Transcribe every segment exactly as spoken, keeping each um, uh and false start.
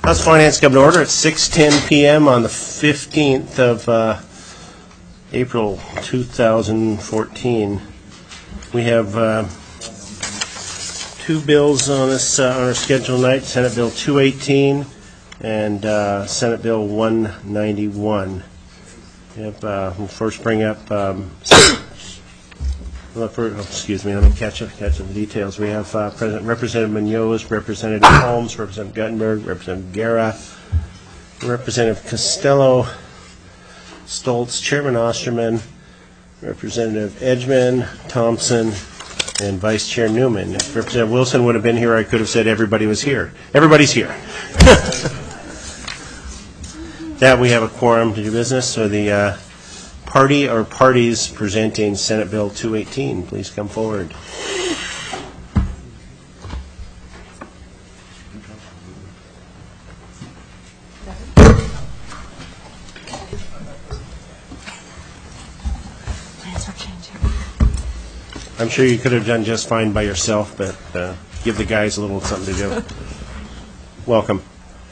House Finance come to order at six ten p m on the fifteenth of uh, April two thousand fourteen. We have uh, two bills on this uh, on our schedule tonight: Senate Bill two eighteen and uh, Senate Bill one ninety-one. We have, uh, we'll first bring up. Um, well, for, oh, excuse me. Let me catch up, catch up the details. We have uh, President Representative Munoz, Representative Holmes, Representative Guttenberg, Representative Guerra, Representative Costello, Stoltz, Chairman Osterman, Representative Edgman, Thompson, and Vice Chair Newman. If Representative Wilson would have been here, I could have said everybody was here. Everybody's here. That we have a quorum to do business. So the uh, party or parties presenting Senate Bill two eighteen, please come forward. I'm sure you could have done just fine by yourself, but uh, give the guys a little something to do. Welcome.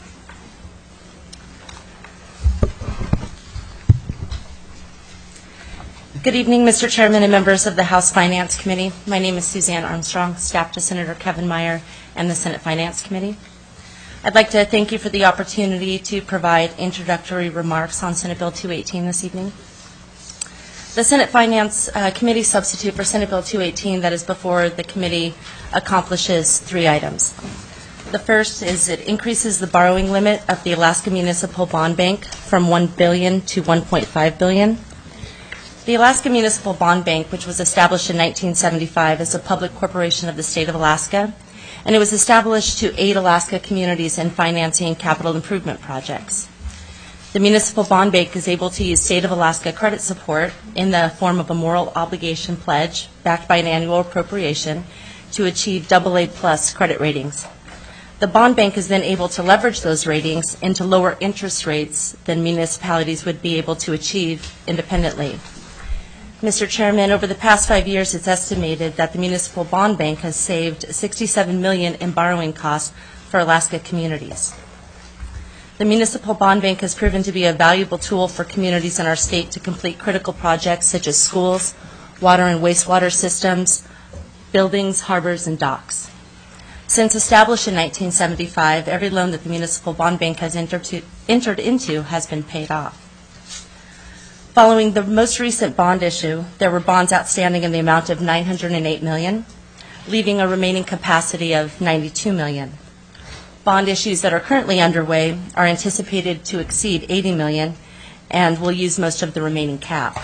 Good evening, Mister Chairman and members of the House Finance Committee. My name is Suzanne Armstrong, staff to Senator Kevin Meyer and the Senate Finance Committee. I'd like to thank you for the opportunity to provide introductory remarks on Senate Bill two eighteen this evening. The Senate Finance uh, Committee substitute for Senate Bill two eighteen that is before the committee accomplishes three items. The first is it increases the borrowing limit of the Alaska Municipal Bond Bank from one billion dollars to one point five billion dollars. The Alaska Municipal Bond Bank, which was established in nineteen seventy-five, is a public corporation of the state of Alaska, and it was established to aid Alaska communities in financing capital improvement projects. The Municipal Bond Bank is able to use State of Alaska credit support in the form of a moral obligation pledge backed by an annual appropriation to achieve double A plus credit ratings. The bond bank is then able to leverage those ratings into lower interest rates than municipalities would be able to achieve independently. Mister Chairman, over the past five years, it's estimated that the Municipal Bond Bank has saved sixty-seven million dollars in borrowing costs for Alaska communities. The Municipal Bond Bank has proven to be a valuable tool for communities in our state to complete critical projects such as schools, water and wastewater systems, buildings, harbors, and docks. Since established in nineteen seventy-five, every loan that the Municipal Bond Bank has entered, to, entered into has been paid off. Following the most recent bond issue, there were bonds outstanding in the amount of nine hundred eight million dollars, leaving a remaining capacity of ninety-two million dollars. Bond issues that are currently underway are anticipated to exceed eighty million dollars and will use most of the remaining cap.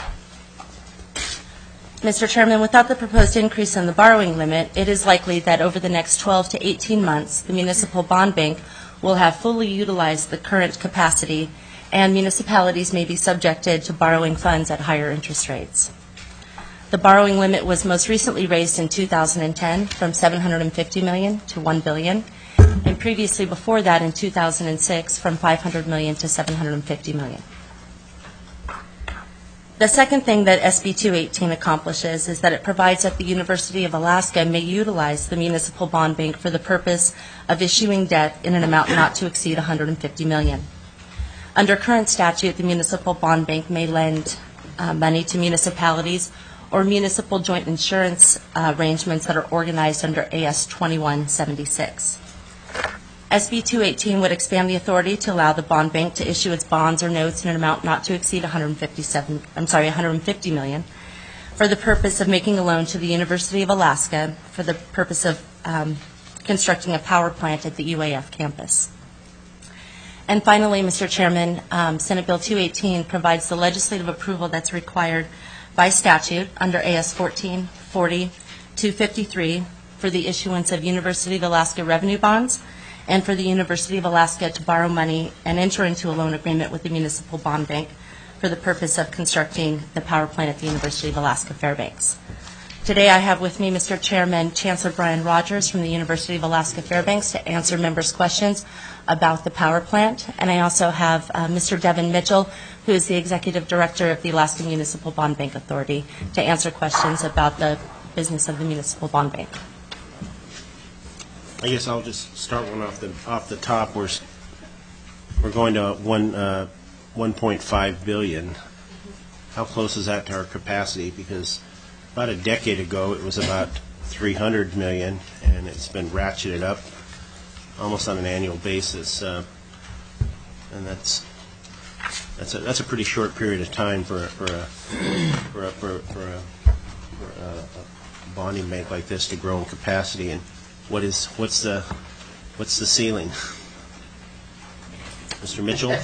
Mister Chairman, without the proposed increase in the borrowing limit, it is likely that over the next twelve to eighteen months, the Municipal Bond Bank will have fully utilized the current capacity, and municipalities may be subjected to borrowing funds at higher interest rates. The borrowing limit was most recently raised in two thousand ten from seven hundred fifty million dollars to one billion dollars, and previously before that in two thousand six from five hundred million dollars to seven hundred fifty million dollars. The second thing that S B two eighteen accomplishes is that it provides that the University of Alaska may utilize the Municipal Bond Bank for the purpose of issuing debt in an amount not to exceed one hundred fifty million dollars. Under current statute, the Municipal Bond Bank may lend uh, money to municipalities or municipal joint insurance uh, arrangements that are organized under A S twenty-one seventy-six. S B two eighteen would expand the authority to allow the bond bank to issue its bonds or notes in an amount not to exceed one hundred fifty-seven, I'm sorry, one hundred fifty million dollars for the purpose of making a loan to the University of Alaska for the purpose of um, constructing a power plant at the U A F campus. And finally, Mister Chairman, um, Senate Bill two eighteen provides the legislative approval that's required by statute under A S fourteen forty two fifty-three for the issuance of University of Alaska revenue bonds and for the University of Alaska to borrow money and enter into a loan agreement with the Municipal Bond Bank for the purpose of constructing the power plant at the University of Alaska Fairbanks. Today I have with me Mister Chairman Chancellor Brian Rogers from the University of Alaska Fairbanks to answer members' questions about the power plant, and I also have uh, Mister Devin Mitchell, who is the Executive Director of the Alaska Municipal Bond Bank Authority, to answer questions about the business of the Municipal Bond Bank. I guess I'll just start one off the off the top. We're we're going to one, uh, one point five billion. How close is that to our capacity? Because about a decade ago, it was about three hundred million, and it's been ratcheted up almost on an annual basis. Uh, and that's that's a that's a pretty short period of time for for a for a, for, for a, for a, a bonding bank like this to grow in capacity. And what is what's the what's the ceiling, Mister Mitchell?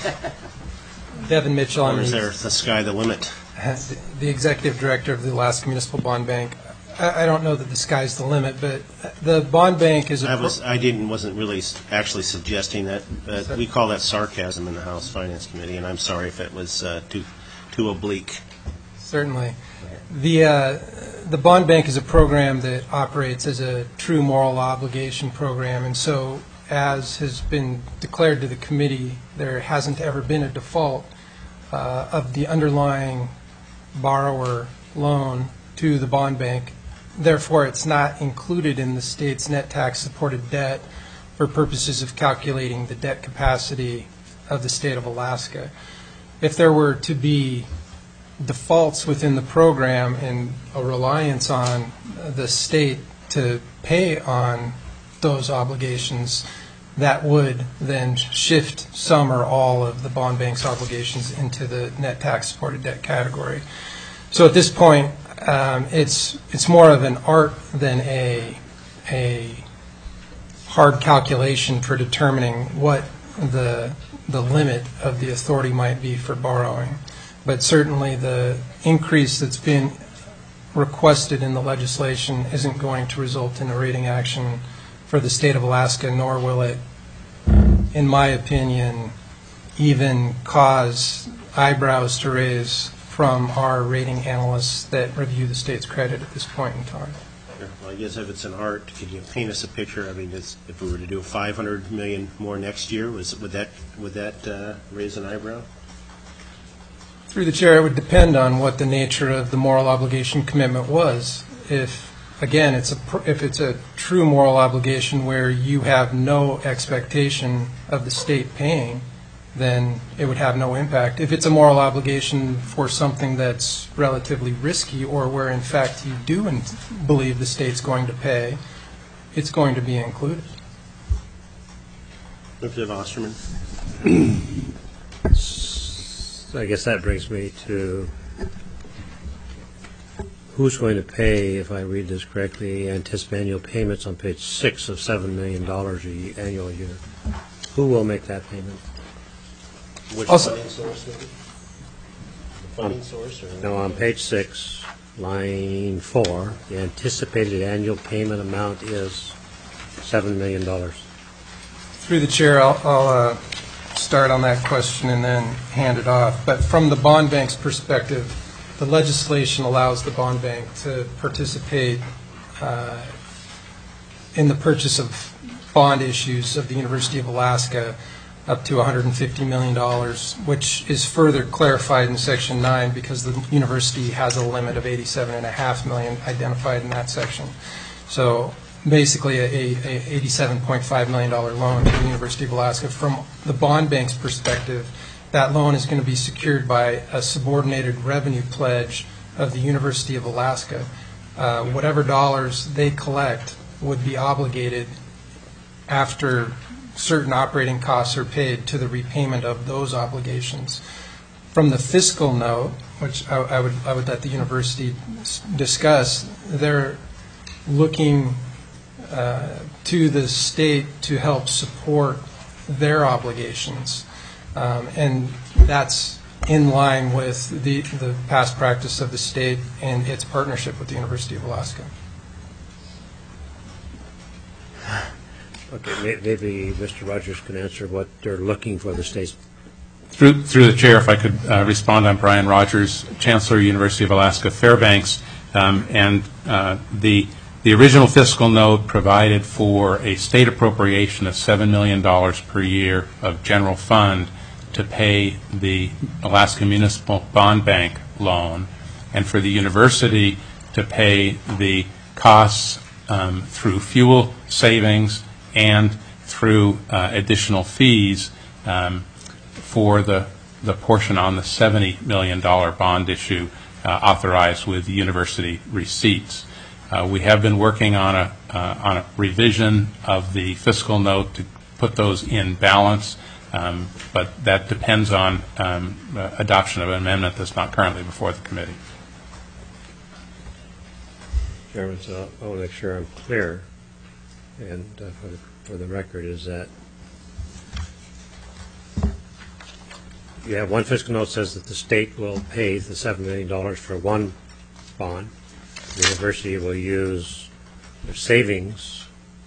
Devin Mitchell. Or I'm is the, there the sky the limit? the executive director of the Alaska Municipal Bond Bank. I, I don't know that the sky's the limit, but the bond bank is a... I was I didn't wasn't really s- actually suggesting that. But we call that sarcasm in the House Finance Committee, and I'm sorry if it was uh, too too oblique. Certainly. The, uh, the bond bank is a program that operates as a true moral obligation program, and so as has been declared to the committee, there hasn't ever been a default uh, of the underlying borrower loan to the bond bank. Therefore, it's not included in the state's net tax-supported debt for purposes of calculating the debt capacity of the state of Alaska. If there were to be defaults within the program and a reliance on the state to pay on those obligations, that would then shift some or all of the bond bank's obligations into the net tax-supported debt category. So at this point, um, it's it's more of an art than a a hard calculation for determining what the the limit of the authority might be for borrowing. But certainly the increase that's been requested in the legislation isn't going to result in a rating action for the state of Alaska, nor will it, in my opinion, even cause eyebrows to raise from our rating analysts that review the state's credit at this point in time. Sure. Well, I guess if it's an art, could you paint us a picture? I mean, is, if we were to do five hundred million more next year, was would that would that uh, raise an eyebrow? Through the chair, it would depend on what the nature of the moral obligation commitment was. If, again, it's a if it's a true moral obligation where you have no expectation of the state paying, then it would have no impact. If it's a moral obligation for something that's relatively risky or where, in fact, you do in- believe the state's going to pay, it's going to be included. Representative Osterman. I guess that brings me to who's going to pay, if I read this correctly, anticipated annual payments on page six of seven million dollars a annual year. Who will make that payment? Which Also- funding source? Maybe? The funding source? Or No, on page six, line four, the anticipated annual payment amount is seven million dollars. Through the chair, I'll, I'll uh, start on that question and then hand it off. But from the bond bank's perspective, the legislation allows the bond bank to participate uh, in the purchase of bond issues of the University of Alaska up to one hundred fifty million dollars, which is further clarified in Section nine because the university has a limit of eighty-seven point five million dollars identified in that section. So basically a, a eighty-seven point five million dollars loan to the University of Alaska. From the bond bank's perspective, that loan is going to be secured by a subordinated revenue pledge of the University of Alaska. Uh, whatever dollars they collect would be obligated after certain operating costs are paid to the repayment of those obligations. From the fiscal note, which I, I would I would let the university s- discuss, they're looking uh, to the state to help support their obligations, um, and that's in line with the the past practice of the state and its partnership with the University of Alaska. Okay, may- maybe Mister Rogers can answer what they're looking for the state's. Through, through the chair, if I could uh, respond, I'm Brian Rogers, Chancellor, University of Alaska Fairbanks, um, and uh, the the original fiscal note provided for a state appropriation of seven million dollars per year of general fund to pay the Alaska Municipal Bond Bank loan, and for the university to pay the costs um, through fuel savings and through uh, additional fees um, for the, the portion on the seventy million dollars bond issue uh, authorized with university receipts. Uh, we have been working on a, uh, on a revision of the fiscal note to put those in balance, um, but that depends on um, uh, adoption of an amendment that's not currently before the committee. Chairman, so I want to make sure I'm clear, and uh, for, the, for the record, is that you have one fiscal note says that the state will pay the seven million dollars for one bond. The university will use their savings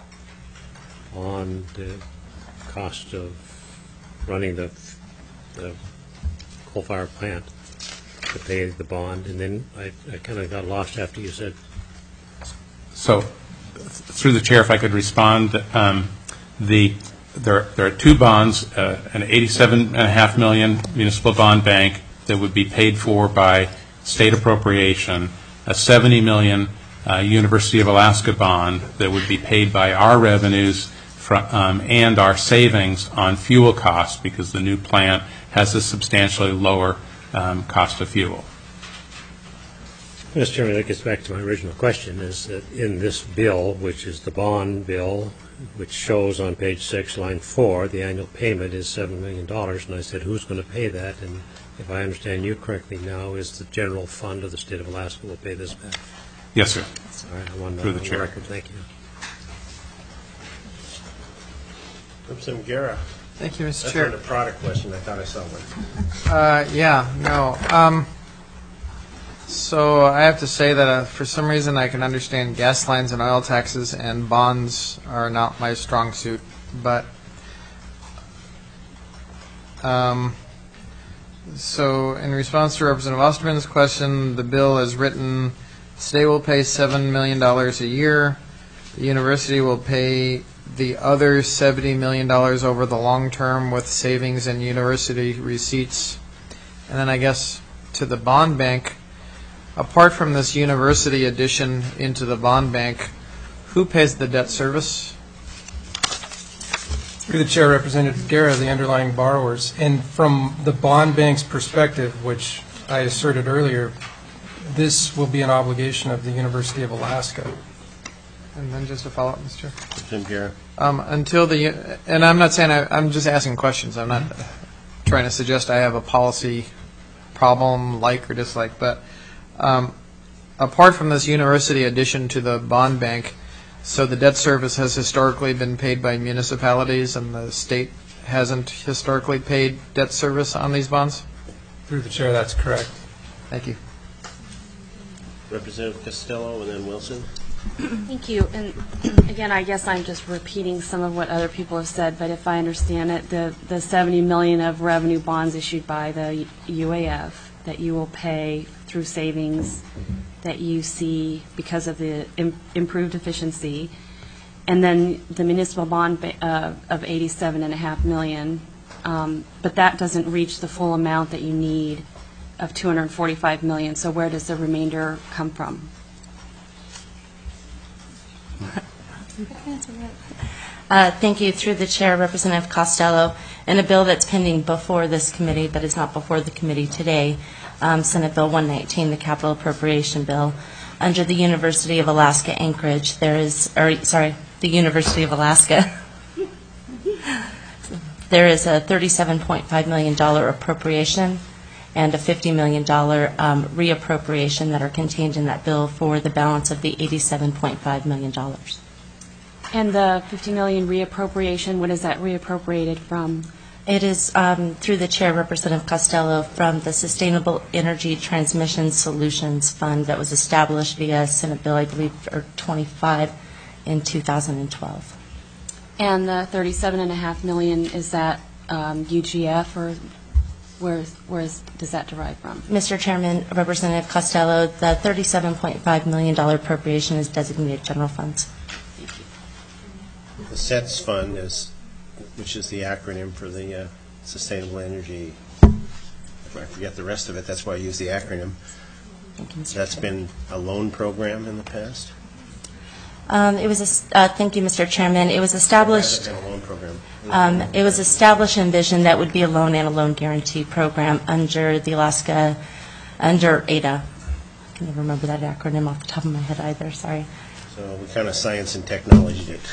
on the cost of running the, the coal-fired plant to pay the bond, and then I, I kind of got lost after you said. So, through the chair, if I could respond, um, the there there are two bonds, uh, an eighty-seven point five million dollars municipal bond bank that would be paid for by state appropriation, a seventy million dollars uh, University of Alaska bond that would be paid by our revenues from, um, and our savings on fuel costs, because the new plant has a substantially lower um, cost of fuel. Mister Chairman, that gets back to my original question, is that in this bill, which is the bond bill, which shows on page six, line four, the annual payment is seven million dollars, and I said, who's going to pay that? And if I understand you correctly now, is the general fund of the state of Alaska will pay this back? Yes, sir. All right, I want Through that the on chair. record. Thank you. Representative Guerra. Thank you, Mister That's Chair. not a product question. I thought I saw one. Uh, yeah, no. Um, so I have to say that uh, for some reason I can understand gas lines and oil taxes, and bonds are not my strong suit. But um, so in response to Representative Osterman's question, the bill is written: state will pay seven million dollars a year. The university will pay the other seventy million dollars over the long term with savings and university receipts. And then I guess to the bond bank, apart from this university addition into the bond bank, who pays the debt service? Through the chair, Representative Guerra, the underlying borrowers. And from the bond bank's perspective, which I asserted earlier, this will be an obligation of the University of Alaska. And then just a follow-up, Mister Chair. Representative Guerra. Um, until the, and I'm not saying, I, I'm just asking questions. I'm not trying to suggest I have a policy problem, like or dislike, but um, apart from this university addition to the bond bank, so the debt service has historically been paid by municipalities, and the state hasn't historically paid debt service on these bonds? Through the chair, that's correct. Thank you. Representative Costello and then Wilson. Thank you. And again, I guess I'm just repeating some of what other people have said, but if I understand it, the, the seventy million dollars of revenue bonds issued by the U A F that you will pay through savings that you see because of the im- improved efficiency, and then the municipal bond ba- uh, of eighty-seven point five million dollars, um, but that doesn't reach the full amount that you need of two hundred forty-five million dollars. So where does the remainder come from? Uh, Thank you. Through the chair, Representative Costello. In a bill that's pending before this committee, but is not before the committee today, um, Senate Bill one nineteen, the Capital Appropriation Bill, under the University of Alaska Anchorage, there is, or sorry, the University of Alaska, there is a thirty-seven point five million dollars appropriation and a fifty million dollars um, reappropriation that are contained in that bill for the balance of the eighty-seven point five million dollars. And the fifty million dollars reappropriation, what is that reappropriated from? It is, um, through the chair, Representative Costello, from the Sustainable Energy Transmission Solutions Fund that was established via Senate Bill, I believe, or twenty-five in two thousand twelve. And the thirty-seven point five million dollars, is that um, U G F, or where, where is, does that derive from? Mister Chairman, Representative Costello, the thirty-seven point five million dollars appropriation is designated general funds. The SETS fund is, which is the acronym for the uh, Sustainable Energy, I forget the rest of it, that's why I use the acronym. Thank you, Mister That's Chairman. been a loan program in the past? Um, It was, es- uh, thank you, Mister Chairman. It was established, Rather than a loan program. um, it was established and envisioned that would be a loan and a loan guarantee program under the Alaska, under A D A. I can never remember that acronym off the top of my head either, sorry. So we kind of science and technology it.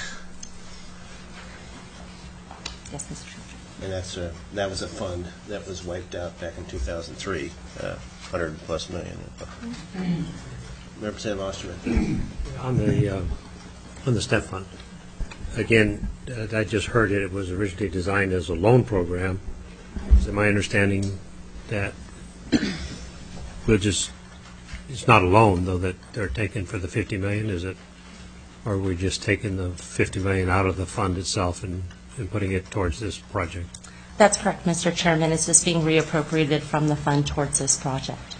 Yes, Mister Chairman. And that's a, that was a fund that was wiped out back in two thousand three, uh, one hundred plus million. Representative Osterman. On the, uh, on the STEP fund, again, uh, I just heard it, it was originally designed as a loan program. Is it my understanding that we'll just, it's not a loan, though, that they're taking for the fifty million, is it? Or are we just taking the fifty million out of the fund itself and, and putting it towards this project? That's correct, Mister Chairman. It's just being reappropriated from the fund towards this project.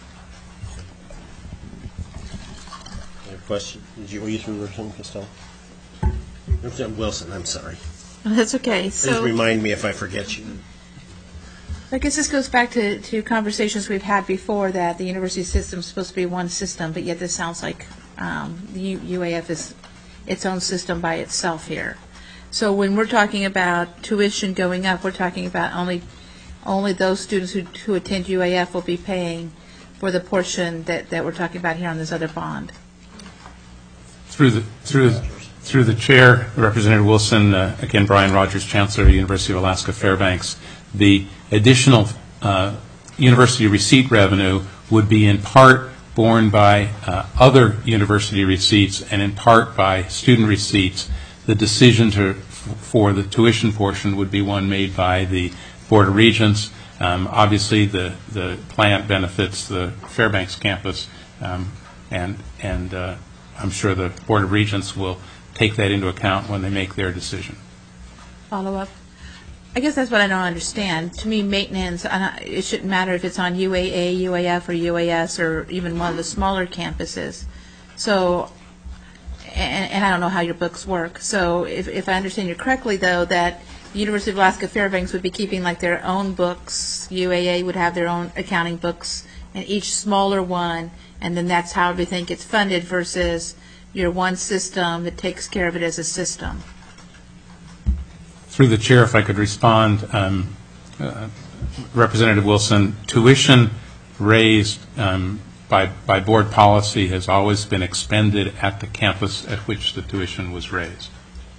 Any question? Did you, were you through Representative Costello? Representative Wilson, I'm sorry. That's okay. Please So remind me if I forget you. I guess this goes back to, to conversations we've had before that the university system is supposed to be one system, but yet this sounds like um, the U- UAF is its own system by itself here. So when we're talking about tuition going up, we're talking about only only those students who, who attend U A F will be paying for the portion that, that we're talking about here on this other bond. Through the, through, through the chair, Representative Wilson, uh, again, Brian Rogers, Chancellor, University of Alaska Fairbanks, the additional uh, university receipt revenue would be in part borne by uh, other university receipts and in part by student receipts. The decision to, for the tuition portion would be one made by the Board of Regents. Um, obviously, the, the plant benefits the Fairbanks campus, um, and, and uh, I'm sure the Board of Regents will take that into account when they make their decision. Follow up? I guess that's what I don't understand. To me, maintenance, uh, it shouldn't matter if it's on U A A, U A F, or U A S, or even one of the smaller campuses. So, and, and I don't know how your books work. So if, if I understand you correctly, though, that the University of Alaska Fairbanks would be keeping like their own books, U A A would have their own accounting books, and each smaller one, and then that's how everything gets funded versus your one system that takes care of it as a system. Through the chair, if I could respond, um, uh, Representative Wilson, tuition raised um, by, by board policy has always been expended at the campus at which the tuition was raised.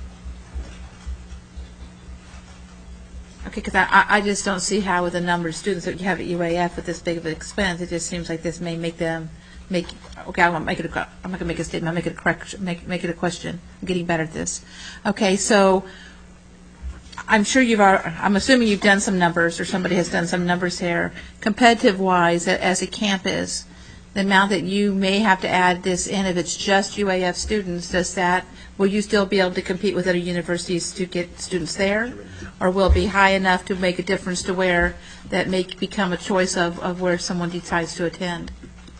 Okay, because I, I just don't see how with the number of students that you have at U A F with this big of an expense, it just seems like this may make them make, okay, I'm going to make it a, I'm not going to make a statement, I'll make it a correction, make, make it a question. I'm getting better at this. Okay, so I'm sure you've, I'm assuming you've done some numbers, or somebody has done some numbers here. Competitive-wise, as a campus, the amount that you may have to add this in, if it's just U A F students, does that, will you still be able to compete with other universities to get students there? Or will it be high enough to make a difference to where that may become a choice of, of where someone decides to attend?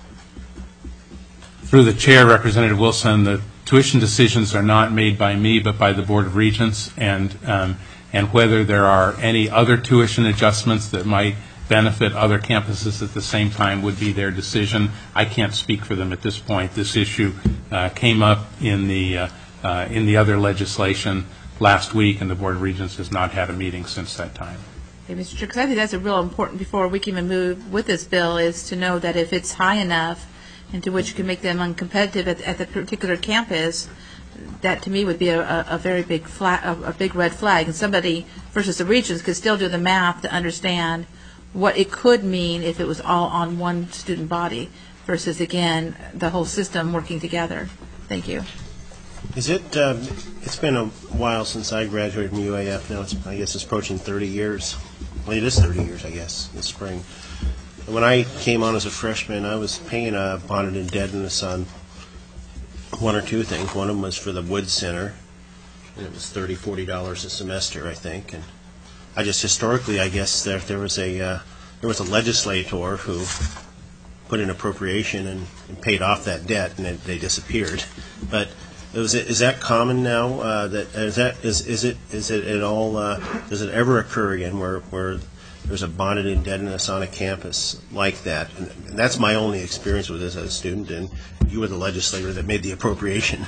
Through the chair, Representative Wilson, the tuition decisions are not made by me but by the Board of Regents, and um, and whether there are any other tuition adjustments that might benefit other campuses at the same time would be their decision. I can't speak for them at this point. This issue uh, came up in the uh, uh, in the other legislation last week, and the Board of Regents has not had a meeting since that time. Okay, Mister Chair, because I think that's a real important, before we can even move with this bill, is to know that if it's high enough and to which you can make them uncompetitive at, at the particular campus, that to me would be a, a, a very big flag, a, a big red flag. And somebody versus the regions could still do the math to understand what it could mean if it was all on one student body versus, again, the whole system working together. Thank you. Is it, um, it's been a while since I graduated from U A F now. It's, I guess it's approaching thirty years. Well, it is thirty years, I guess, this spring. When I came on as a freshman, I was paying a bonded indebtedness on one or two things. One of them was for the Wood Center, and it was thirty dollars, forty dollars a semester, I think. And I just historically, I guess, there there was a uh, there was a legislator who put an appropriation and, and paid off that debt, and it, they disappeared. But is, it, is that common now? Uh, that is that is is it is it at all? Uh, does it ever occur again where where there's a bonded indebtedness on a campus like that. And, and that's my only experience with this as a student, and you were the legislator that made the appropriation.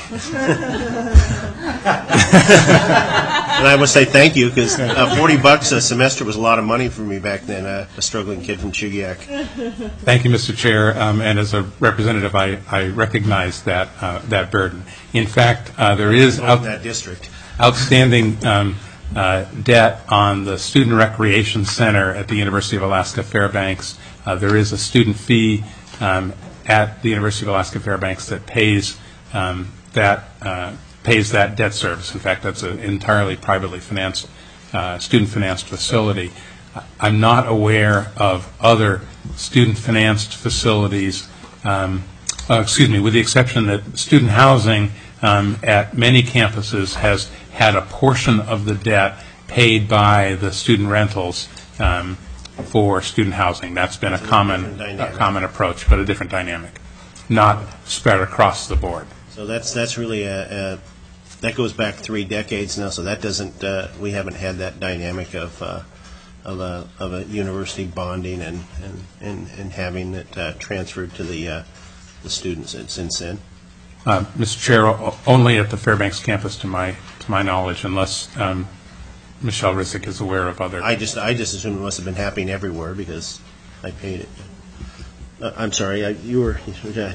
And I must say thank you, because uh, forty bucks a semester was a lot of money for me back then, uh, a struggling kid from Chugiak. Thank you, Mister Chair. Um, and as a representative, I, I recognize that uh, that burden. In fact, uh, there is out that district outstanding um, uh, debt on the Student Recreation Center at the University of Alaska Fairbanks. Uh, there is a student fee um, at the University of Alaska Fairbanks that pays um, that uh, pays that debt service. In fact, that's an entirely privately financed, uh, student-financed facility. I'm not aware of other student-financed facilities, um, uh, excuse me, with the exception that student housing um, at many campuses has had a portion of the debt paid by the student rentals um, for student housing. That's been a common, a common approach, but a different dynamic, not spread across the board. So that's that's really a, a that goes back three decades now. So that doesn't uh, we haven't had that dynamic of uh, of a of a university bonding and and, and, and having it uh, transferred to the uh, the students since then. Uh, Mister Chair, o- only at the Fairbanks campus, to my to my knowledge, unless um, Michelle Rissick is aware of other. I just I just assumed it must have been happening everywhere because I paid it. Uh, I'm sorry, I, you were. Uh,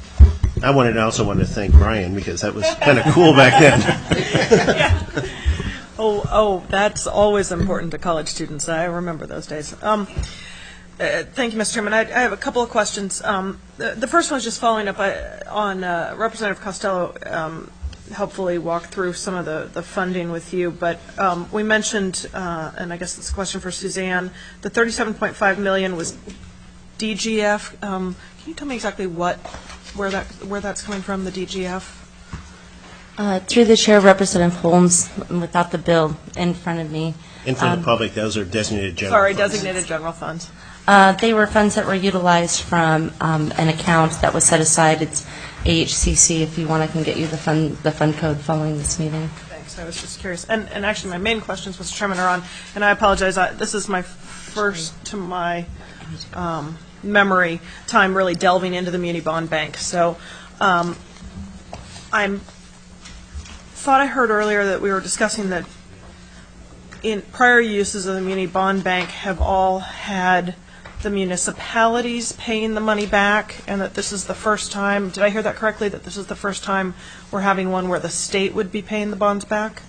I wanted I also wanted to thank Brian because that was kind of cool back then. Yeah. Oh, oh, that's always important to college students. I remember those days. Um, uh, thank you, Mister Chairman. I, I have a couple of questions. Um, the, the first one is just following up uh, on uh, Representative Costello. Um, helpfully walk through some of the, the funding with you, but um, we mentioned, uh, and I guess this is a question for Suzanne, the thirty-seven point five million dollars was D G F. Um, can you tell me exactly what, where that, where that's coming from, the D G F? Uh, through the chair, Representative Holmes, without the bill in front of me. And for um, the public, those are designated general Sorry, funds. designated general funds. Uh, they were funds that were utilized from um, an account that was set aside. It's A H C C. If you want, I can get you the fund the fund code following this meeting. Thanks. I was just curious. And, and actually, my main questions, Mister Chairman, are on, and I apologize, I, this is my first, to my um, memory, time really delving into the Muni Bond Bank. So um, I'm thought I heard earlier that we were discussing that in prior uses of the Muni Bond Bank have all had the municipalities paying the money back, and that this is the first time, did I hear that correctly, that this is the first time we're having one where the state would be paying the bonds back?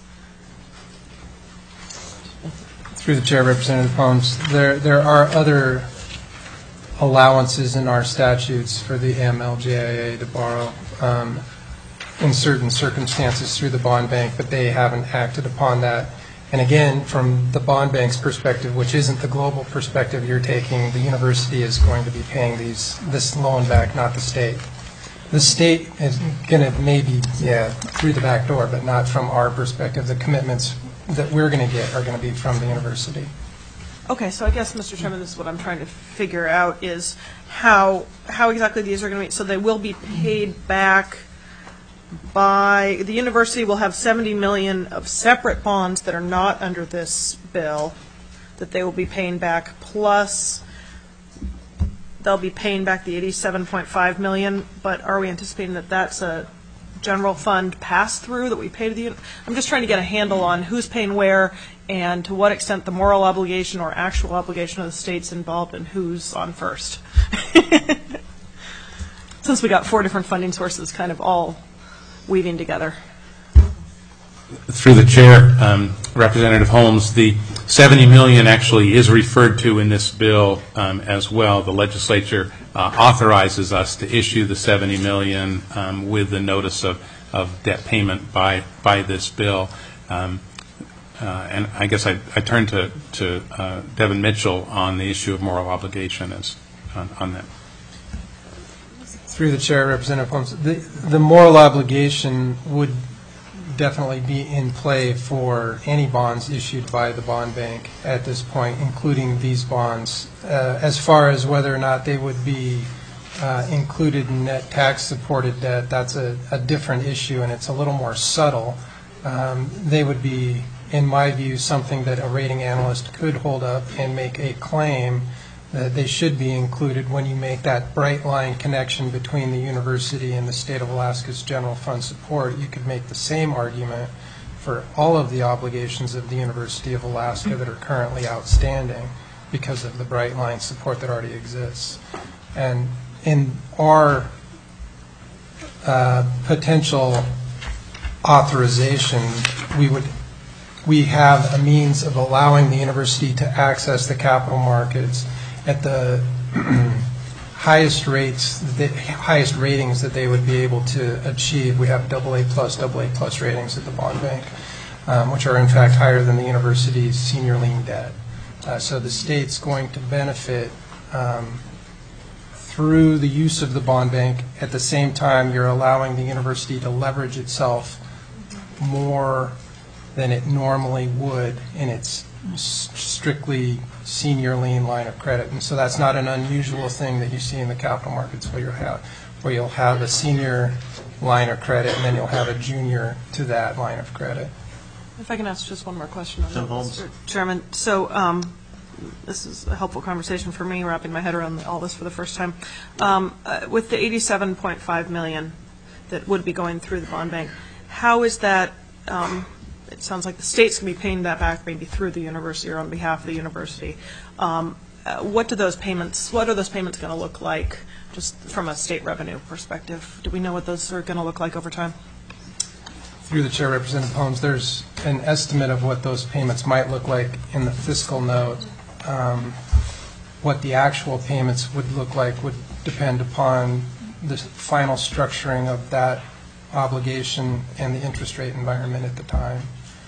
Through the chair, Representative Holmes, there there are other allowances in our statutes for the M L J I A to borrow um, in certain circumstances through the bond bank, but they haven't acted upon that. And again, from the bond bank's perspective, which isn't the global perspective you're taking, the university is going to be paying these this loan back, not the state. The state is going to maybe, yeah, through the back door, but not from our perspective. The commitments that we're going to get are going to be from the university. Okay, so I guess, Mister Chairman, this is what I'm trying to figure out is how how exactly these are going to be. So they will be paid back by, the university will have seventy million dollars of separate bonds that are not under this bill that they will be paying back, plus they'll be paying back the eighty-seven point five million dollars, but are we anticipating that that's a general fund pass-through that we pay to the, I'm just trying to get a handle on who's paying where and to what extent the moral obligation or actual obligation of the state's involved and who's on first. Since we got four different funding sources kind of all weaving together. Through the chair, um, Representative Holmes, the seventy million dollars actually is referred to in this bill um, as well. The legislature uh, authorizes us to issue the seventy million dollars um, with the notice of, of debt payment by by this bill. Um, uh, and I guess I, I turn to, to uh, Devin Mitchell on the issue of moral obligation as on, on that. Through the chair, Representative Holmes, the, the moral obligation would definitely be in play for any bonds issued by the bond bank at this point, including these bonds. Uh, as far as whether or not they would be uh, included in net tax supported debt, that's a, a different issue, and it's a little more subtle. Um, they would be in my view, something that a rating analyst could hold up and make a claim that they should be included when you make that bright line connection between the university and the state of Alaska's general fund support. You could make the same argument for all of the obligations of the University of Alaska that are currently outstanding because of the bright line support that already exists. And in our uh, potential authorization, we would we have a means of allowing the university to access the capital markets at the highest rates, the highest ratings that they would be able to achieve. We have double A plus, double A plus ratings at the bond bank, um, which are in fact higher than the university's senior lien debt. Uh, so the state's going to benefit um, through the use of the bond bank. At the same time, you're allowing the university to leverage itself more than it normally would in its strictly senior lien line of credit. And so that's not an unusual thing that you see in the capital markets where you'll have, where you'll have a senior line of credit and then you'll have a junior to that line of credit. If I can ask just one more question on that, Holmes. Mister Chairman. So um, this is a helpful conversation for me, wrapping my head around all this for the first time. Um, uh, with the eighty-seven point five million dollars that would be going through the bond bank, how is that, um, it sounds like the state's going to be paying that back maybe through the university or on behalf of the university. Um, uh, what do those payments, what are those payments going to look like just from a state revenue perspective? Do we know what those are going to look like over time? Through the Chair, Representative Holmes, there's an estimate of what those payments might look like in the fiscal note. Um, what the actual payments would look like would depend upon the final structuring of that obligation and the interest rate environment at the time.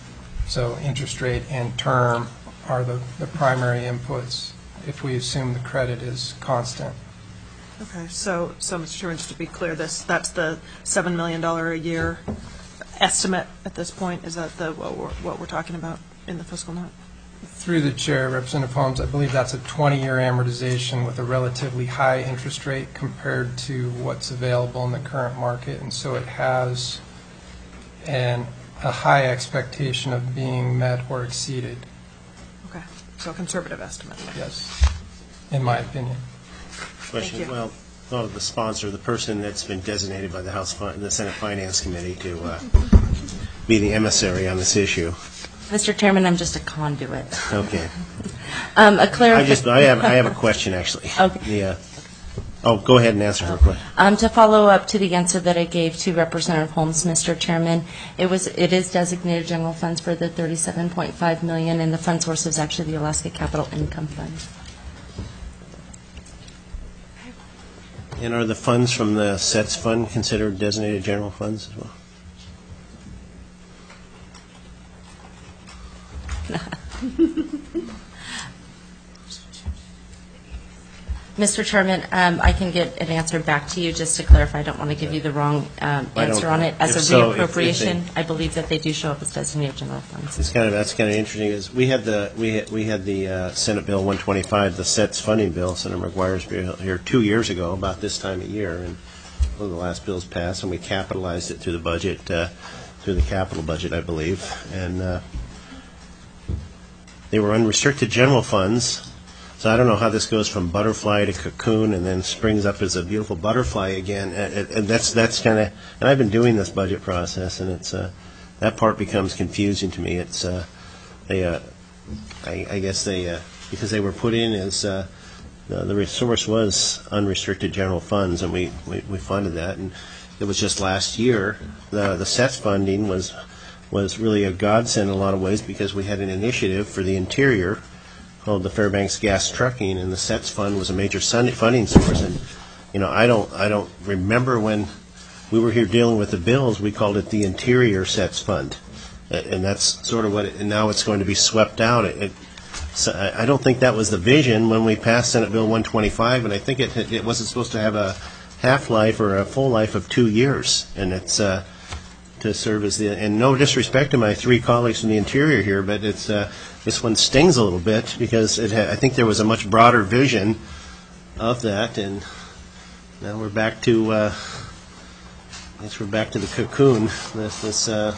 So interest rate and term are the, the primary inputs if we assume the credit is constant. Okay, so, so Mister Chairman, just to be clear, this that's the seven million dollars a year estimate at this point? Is that the what we're, what we're talking about in the fiscal note? Through the Chair, Representative Holmes, I believe that's a twenty-year amortization with a relatively high interest rate compared to what's available in the current market, and so it has an, a high expectation of being met or exceeded. Okay, so a conservative estimate. Yes, in my opinion. Question. Thank you. Well, well, the sponsor, the person that's been designated by the House, Fin- the Senate Finance Committee to uh, be the emissary on this issue. Mister Chairman, I'm just a conduit. Okay. Um, a I clarification. just, I have, I have a question actually. Okay. The, uh, oh, go ahead and answer her question. Um, to follow up to the answer that I gave to Representative Holmes, Mister Chairman, it was it is designated general funds for the thirty-seven point five million dollars, and the fund source is actually the Alaska Capital Income Fund. And are the funds from the SETS fund considered designated general funds as well? Mister Chairman, um, I can get an answer back to you just to clarify. I don't want to give you the wrong um, I don't- answer on it. As if a so, if- if reappropriation, they- I believe that they do show up as designated general funds. It's kind of, that's kind of interesting, is we had the, we had, we had the uh, Senate Bill one twenty-five, the SETS funding bill, Senator McGuire's bill here two years ago, about this time of year, and one of the last bills passed, and we capitalized it through the budget, uh, through the capital budget, I believe, and uh, they were unrestricted general funds. So I don't know how this goes from butterfly to cocoon and then springs up as a beautiful butterfly again. And, and that's that's kind of, and I've been doing this budget process, and it's uh, that part becomes confusing to me. It's uh, they, uh, I, I guess they uh, because they were put in as uh, the, the resource was unrestricted general funds, and we, we, we funded that. And it was just last year the the SETS funding was was really a godsend in a lot of ways because we had an initiative for the interior called the Fairbanks Gas Trucking, and the SETS fund was a major funding source. And you know, I don't, I don't remember when we were here dealing with the bills, we called it the Interior SETS Fund, and that's sort of what. It, and now it's going to be swept out. It, it, so I don't think that was the vision when we passed Senate Bill one twenty-five, and I think it, it wasn't supposed to have a half-life or a full life of two years, and it's uh, to serve as the. And no disrespect to my three colleagues from the Interior here, but it's. Uh, This one stings a little bit because it ha- I think there was a much broader vision of that, and now we're back to uh, I guess we're back to the cocoon. This, this uh,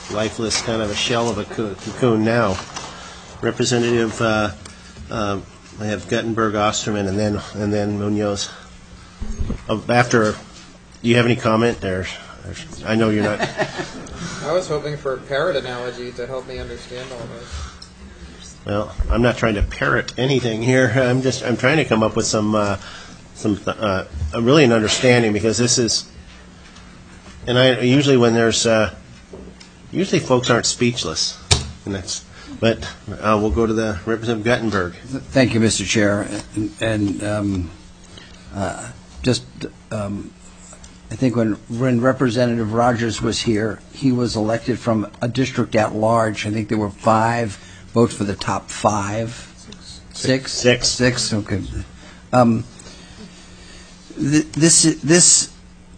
lifeless, kind of a shell of a coo- cocoon now. Representative, uh, um, I have Guttenberg, Osterman, and then and then Munoz. Uh, After, do you have any comment there? I know you're not. I was hoping for a parrot analogy to help me understand all this. Well, I'm not trying to parrot anything here. I'm just I'm trying to come up with some uh, some uh, uh, really an understanding, because this is. And I usually when there's uh, usually folks aren't speechless, and that's. But uh, we'll go to the Representative Guttenberg. Thank you, Mister Chair. And, and um, uh, just, um, I think when, when Representative Rogers was here, he was elected from a district at large. I think there were five votes for the top five. Six. Six. Six. Okay. Um, th- this this.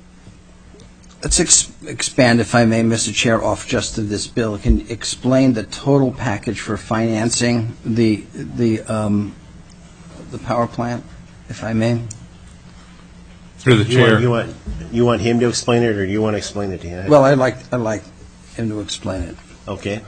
Let's ex- expand, if I may, Mister Chair, off just of this bill. Can you explain the total package for financing the the um, the power plant, if I may? Through the You chair. want, you want you want him to explain it, or you want to explain it to him? Well, I'd like I'd like him to explain it. Okay.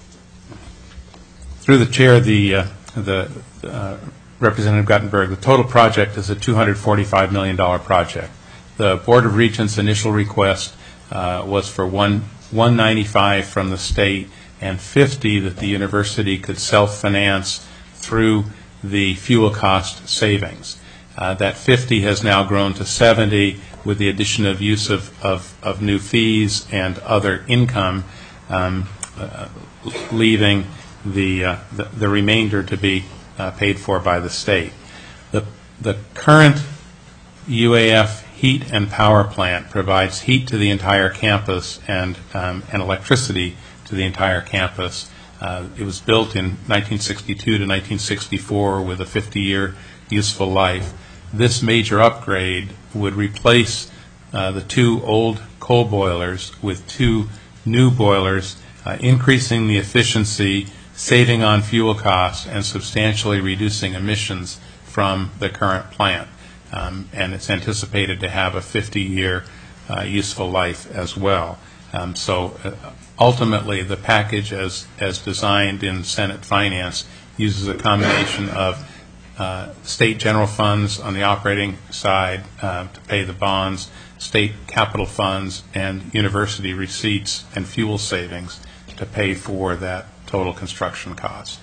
Through the chair, the uh, the uh, Representative Guttenberg, the total project is a two hundred forty-five million dollars project. The Board of Regents' initial request uh, was for one one ninety-five from the state and fifty that the university could self-finance through the fuel cost savings. Uh, that fifty has now grown to seventy with the addition of use of, of, of new fees and other income, um, uh, leaving the, uh, the the remainder to be uh, paid for by the state. The the current U A F heat and power plant provides heat to the entire campus and um, and electricity to the entire campus. Uh, it was built in nineteen sixty-two to nineteen sixty-four with a fifty-year useful life. This major upgrade would replace uh, the two old coal boilers with two new boilers, uh, increasing the efficiency, saving on fuel costs, and substantially reducing emissions from the current plant. Um, and it's anticipated to have a fifty-year uh, useful life as well. Um, so uh, ultimately, the package as, as designed in Senate Finance uses a combination of uh, state general funds on the operating side uh, to pay the bonds, state capital funds, and university receipts and fuel savings to pay for that total construction cost.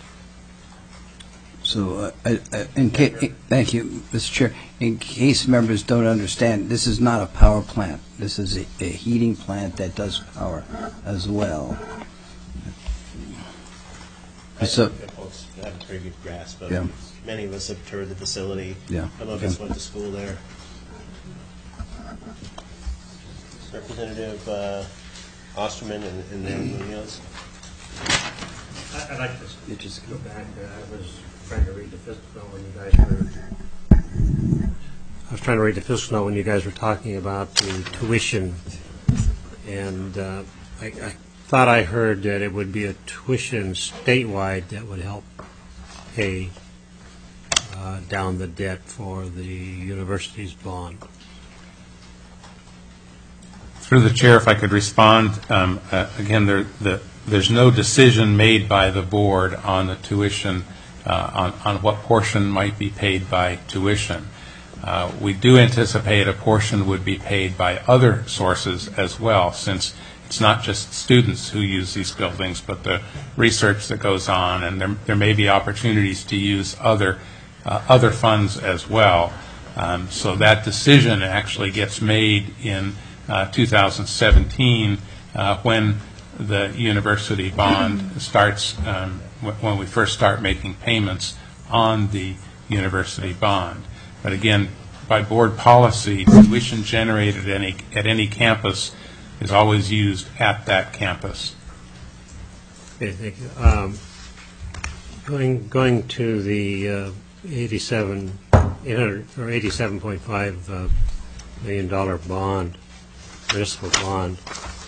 So, uh, I, I, in ca- thank you, Mister Chair. In case members don't understand, this is not a power plant. This is a, a heating plant that does power as well. I So, think that folks have a pretty good grasp of Yeah. it. Many of us have toured the facility. Yeah. Some of us Okay. went to school there. Representative uh, Osterman and, and then Munoz. I- I'd like to just go back. Uh, I was trying to read the fiscal note when you guys were. I was trying to read the fiscal note when you guys were talking about the tuition, and uh, I, I thought I heard that it would be a tuition statewide that would help pay uh, down the debt for the university's bond. Through the chair, if I could respond, um, uh, again, there, the, there's no decision made by the board on the tuition, uh, on, on what portion might be paid by tuition. Uh, we do anticipate a portion would be paid by other sources as well, since it's not just students who use these buildings, but the research that goes on, and there, there may be opportunities to use other, uh, other funds as well. Um, so that decision actually gets made in uh, two thousand seventeen uh, when the university bond starts, um, w- when we first start making payments on the university bond. But again, by board policy, tuition generated at any, at any campus is always used at that campus. Okay, thank you. Um, Going, going to the uh, eighty-seven, eight hundred, or eighty-seven point five uh, million dollar bond, municipal bond.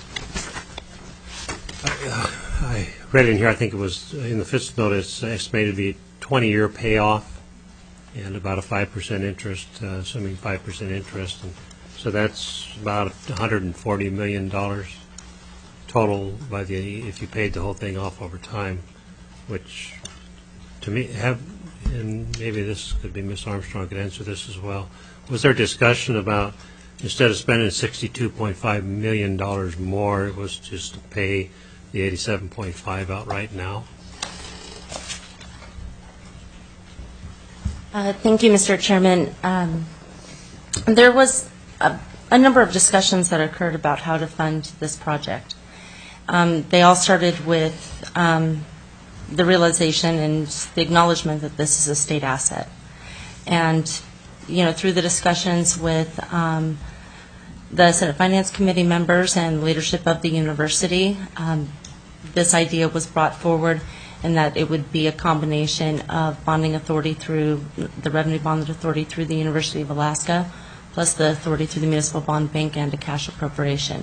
I, uh, I read in here, I think it was in the fiscal note, it's estimated to be twenty-year payoff and about a five percent interest, uh, assuming five percent interest. And so that's about one hundred forty million dollars. total by the, if you paid the whole thing off over time, which to me have, and maybe this could be Miz Armstrong could answer this as well. Was there discussion about instead of spending sixty-two point five million dollars more, it was just to pay the eighty-seven point five outright now? Uh, Thank you, Mister Chairman. Um, There was a, a number of discussions that occurred about how to fund this project. Um, They all started with um, the realization and the acknowledgement that this is a state asset. And, you know, through the discussions with um, the Senate Finance Committee members and leadership of the university, um, this idea was brought forward, and that it would be a combination of bonding authority through the revenue bond authority through the University of Alaska, plus the authority through the Municipal Bond Bank and a cash appropriation.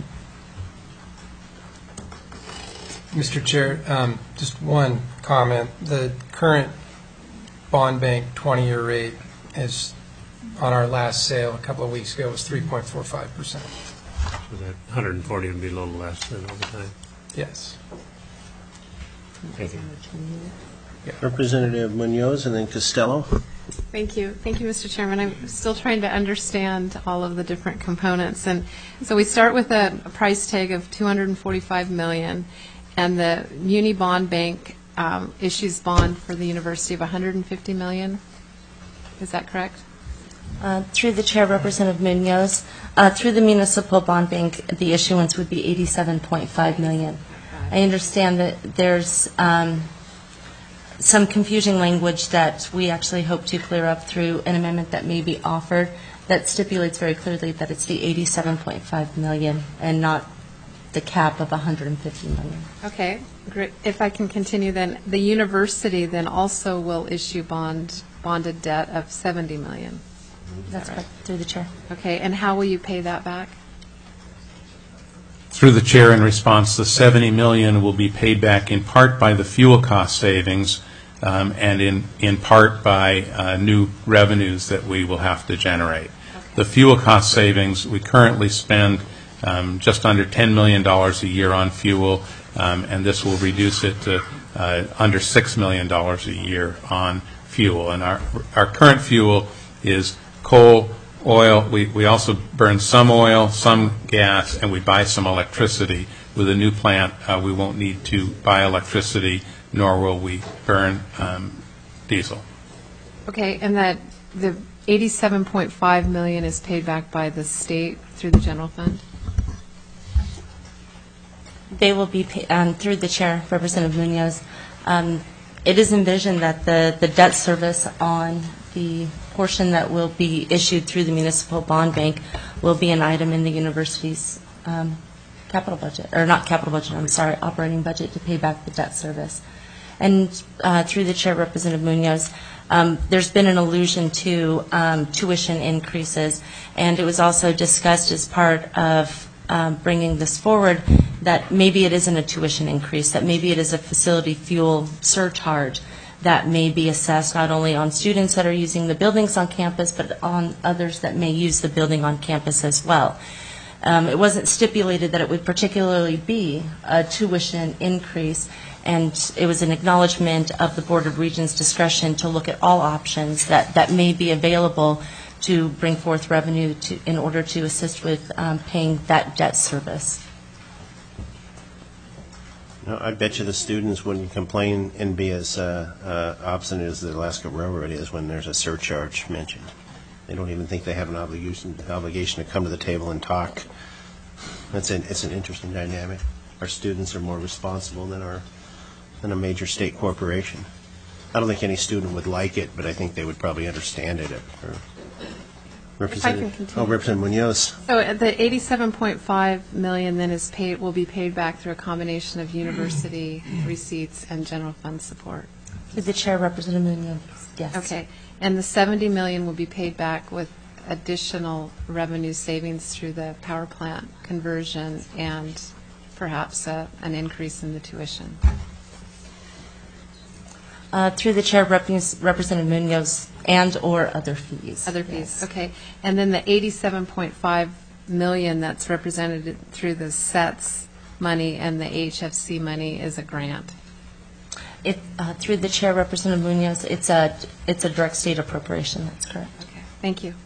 Mister Chair, um, just one comment. The current bond bank twenty-year rate is, on our last sale a couple of weeks ago, was three point four five percent. So that one hundred forty would be a little less than over time. Yes. Thank you. Representative Munoz and then Costello. Thank you. Thank you, Mister Chairman. I'm still trying to understand all of the different components. And so we start with a, a price tag of two hundred forty-five million dollars, and the Muni Bond Bank um, issues bond for the university of one hundred fifty million dollars. Is that correct? Uh, Through the Chair, Representative Munoz, uh, through the Municipal Bond Bank, the issuance would be eighty-seven point five million dollars. I understand that there's um, some confusing language that we actually hope to clear up through an amendment that may be offered that stipulates very clearly that it's the eighty-seven point five million dollars and not the cap of one hundred fifty million dollars. Okay, great. If I can continue then, the university then also will issue bond bonded debt of seventy million dollars. That's correct, through the Chair. Okay, and how will you pay that back? Through the Chair, in response, the seventy million dollars will be paid back in part by the fuel cost savings um, and in, in part by uh, new revenues that we will have to generate. Okay. The fuel cost savings, we currently spend um, just under ten million dollars a year on fuel, um, and this will reduce it to uh, under six million dollars a year on fuel. And our, our current fuel is coal, oil. We, we also burn some oil, some gas, and we buy some electricity. With a new plant, uh, we won't need to buy electricity, nor will we burn um, diesel. Okay, and that the eighty-seven point five million dollars is paid back by the state through the general fund? They will be, pay, um, through the Chair, Representative Munoz, um, it is envisioned that the, the debt service on the portion that will be issued through the Municipal Bond Bank will be an item in the university's um, capital budget, or not capital budget, I'm sorry, operating budget to pay back the debt service. And uh, through the Chair, Representative Munoz, um, there's been an allusion to um, tuition increases, and it was also discussed as part of um, bringing this forward that maybe it isn't a tuition increase, that maybe it is a facility fuel surcharge that may be assessed not only on students that are using the buildings on campus, but on others that may use the building on campus as well. Um, it wasn't stipulated that it would particularly be a tuition increase, and it was an acknowledgement of the Board of Regents' discretion to look at all options that, that may be available to bring forth revenue to, in order to assist with um, paying that debt service. No, I bet you the students wouldn't complain and be as uh, uh, obstinate as the Alaska Railroad is when there's a surcharge mentioned. They don't even think they have an obligation obligation to come to the table and talk. That's an, it's an interesting dynamic. Our students are more responsible than our than a major state corporation. I don't think any student would like it, but I think they would probably understand it. Or Representative, oh, Representative Munoz. So the eighty-seven point five million dollars then is paid, will be paid back through a combination of university receipts and general fund support. Through the Chair, Representative Munoz, yes. Okay. And the seventy million dollars will be paid back with additional revenue savings through the power plant conversion and perhaps uh, an increase in the tuition. Uh, through the Chair, Rep Representative Munoz, and or other fees. Other fees, yes. Okay. And then the eighty-seven point five million dollars that's represented through the S E T S money and the H F C money is a grant? It, uh, through the chair, Representative Munoz, it's a, it's a direct state appropriation, that's correct. Okay, thank you.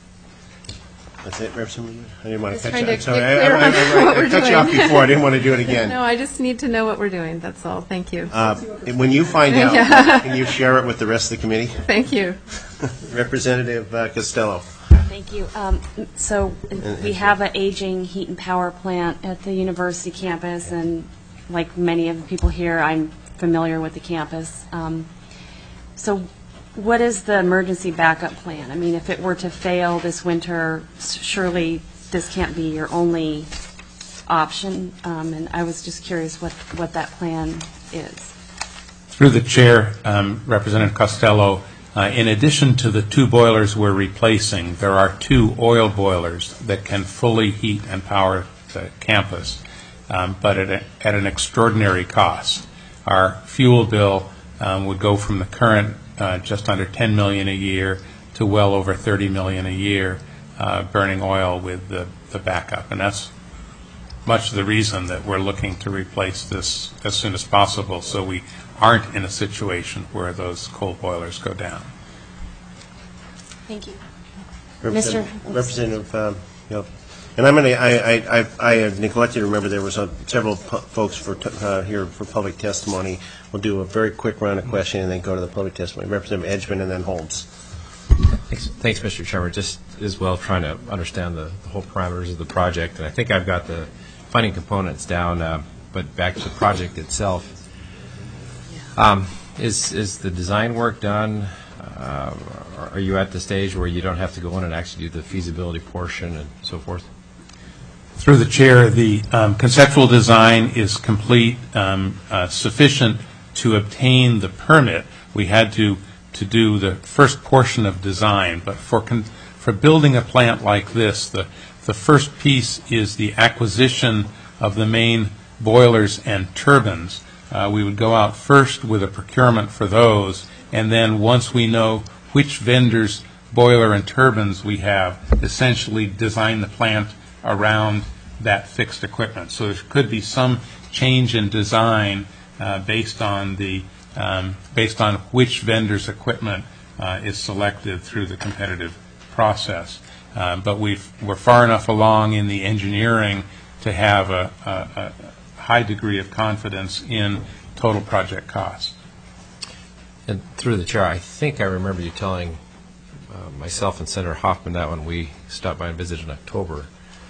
That's it, Representative Munoz? I didn't want to Just cut trying you. to I'm sorry. get I- clear I- I- on I- what I we're cut you off doing. before. I didn't want to do it again. No, I just need to know what we're doing, that's all. Thank you. Uh, When you find out, Yeah. can you share it with the rest of the committee? Thank you. Representative uh, Costello. Thank you. Um, So we have an aging heat and power plant at the university campus, and like many of the people here, I'm familiar with the campus. Um, So what is the emergency backup plan? I mean, if it were to fail this winter, s- surely this can't be your only option, Um, and I was just curious what, what that plan is. Through the chair, um, Representative Costello, uh, in addition to the two boilers we're replacing, there are two oil boilers that can fully heat and power the campus, um, but at, a, at an extraordinary cost. Our fuel bill um, would go from the current uh, just under ten million dollars a year to well over thirty million dollars a year uh, burning oil with the, the backup. And that's much of the reason that we're looking to replace this as soon as possible, so we aren't in a situation where those coal boilers go down. Thank you. Representative- Mister Representative, um, Yelp. And I'm going to, I, I, I I have neglected to remember there was uh, several pu- folks for, t- uh, here for public testimony. We'll do a very quick round of questioning and then go to the public testimony. Representative Edgman and then Holmes. Thanks, thanks, Mister Chairman. Just as well trying to understand the, the whole parameters of the project, and I think I've got the funding components down, uh, but back to the project itself. Um, is, is the design work done? Uh, are you at the stage where you don't have to go in and actually do the feasibility portion and so forth? Through the chair, the um, conceptual design is complete, um, uh, sufficient to obtain the permit. We had to, to do the first portion of design, but for, con- for building a plant like this, the, the first piece is the acquisition of the main boilers and turbines. Uh, we would go out first with a procurement for those, and then once we know which vendors' boiler and turbines we have, essentially design the plant around that fixed equipment. So there could be some change in design uh, based on the um, based on which vendor's equipment uh, is selected through the competitive process. Uh, but we've, we're far enough along in the engineering to have a, a, a high degree of confidence in total project costs. And through the chair, I think I remember you telling uh, myself and Senator Hoffman that when we stopped by and visited in October.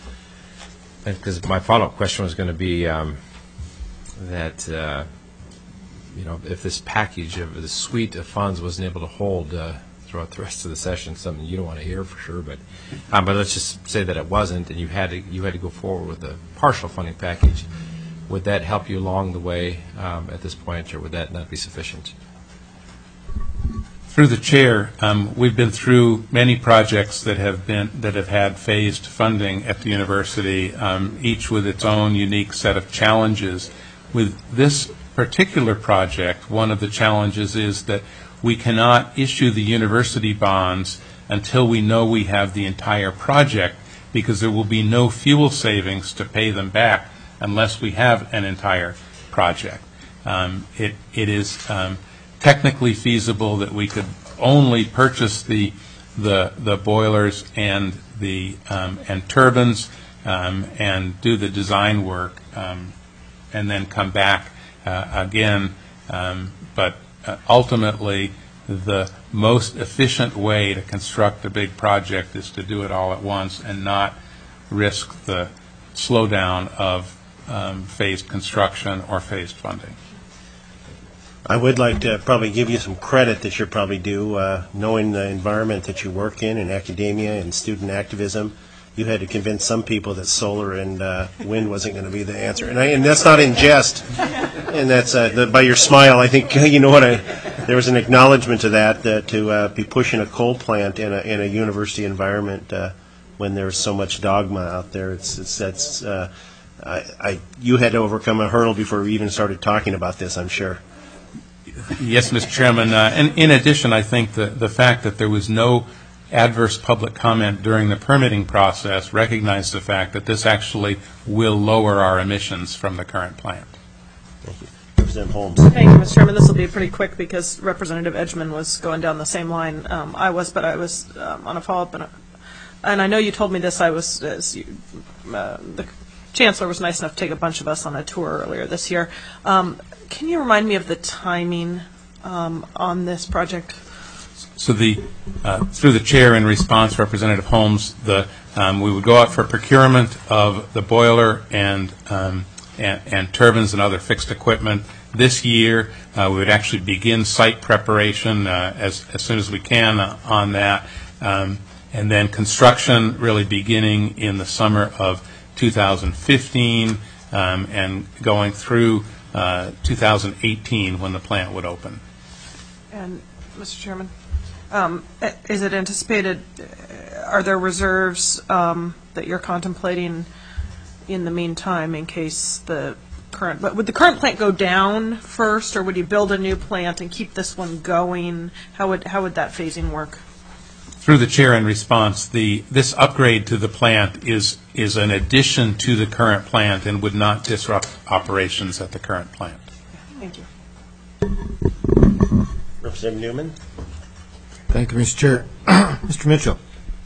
Because my follow-up question was going to be um, that, uh, you know, if this package of the suite of funds wasn't able to hold uh, throughout the rest of the session, something you don't want to hear for sure, but um, but let's just say that it wasn't, and you had to you had to go forward with a partial funding package. Would that help you along the way um, at this point, or would that not be sufficient? Through the chair, um, we've been through many projects that have been that have had phased funding at the university, um, each with its own unique set of challenges. With this particular project, one of the challenges is that we cannot issue the university bonds until we know we have the entire project, because there will be no fuel savings to pay them back unless we have an entire project. Um, it, it is um, technically feasible that we could only purchase the the, the boilers and the um, and turbines um, and do the design work um, and then come back uh, again. Um, but uh, ultimately, the most efficient way to construct a big project is to do it all at once and not risk the slowdown of um, phased construction or phased funding. I would like to probably give you some credit that you're probably due, uh, knowing the environment that you work in, in academia and student activism. You had to convince some people that solar and uh, wind wasn't going to be the answer, and, I, and that's not in jest. And that's uh, the, by your smile, I think you know what I. There was an acknowledgement to that, that to uh, be pushing a coal plant in a in a university environment uh, when there's so much dogma out there. It's it's that's uh, I, I you had to overcome a hurdle before we even started talking about this, I'm sure. Yes, Mister Chairman. Uh, and in addition, I think the, the fact that there was no adverse public comment during the permitting process recognized the fact that this actually will lower our emissions from the current plant. Thank you. Representative Holmes. Thank you, Mister Chairman. This will be pretty quick because Representative Edgman was going down the same line um, I was, but I was um, on a follow-up. And, and I know you told me this. I was, as you, uh, the Chancellor was nice enough to take a bunch of us on a tour earlier this year. Um, can you remind me of the timing um, on this project? So the, uh, through the chair, in response, Representative Holmes, the, um, we would go out for procurement of the boiler and, um, and, and turbines and other fixed equipment. This year, uh, we would actually begin site preparation uh, as, as soon as we can uh, on that. Um, and then construction really beginning in the summer of two thousand fifteen um, and going through uh, two thousand eighteen when the plant would open. And, Mister Chairman, um, is it anticipated, uh, are there reserves um, that you're contemplating in the meantime in case the current, but would the current plant go down first, or would you build a new plant and keep this one going? How would, how would that phasing work? Through the chair, in response, the this upgrade to the plant is is an addition to the current plant and would not disrupt operations at the current plant. Thank you. Representative Newman. Thank you, Mister Chair. Mister Mitchell,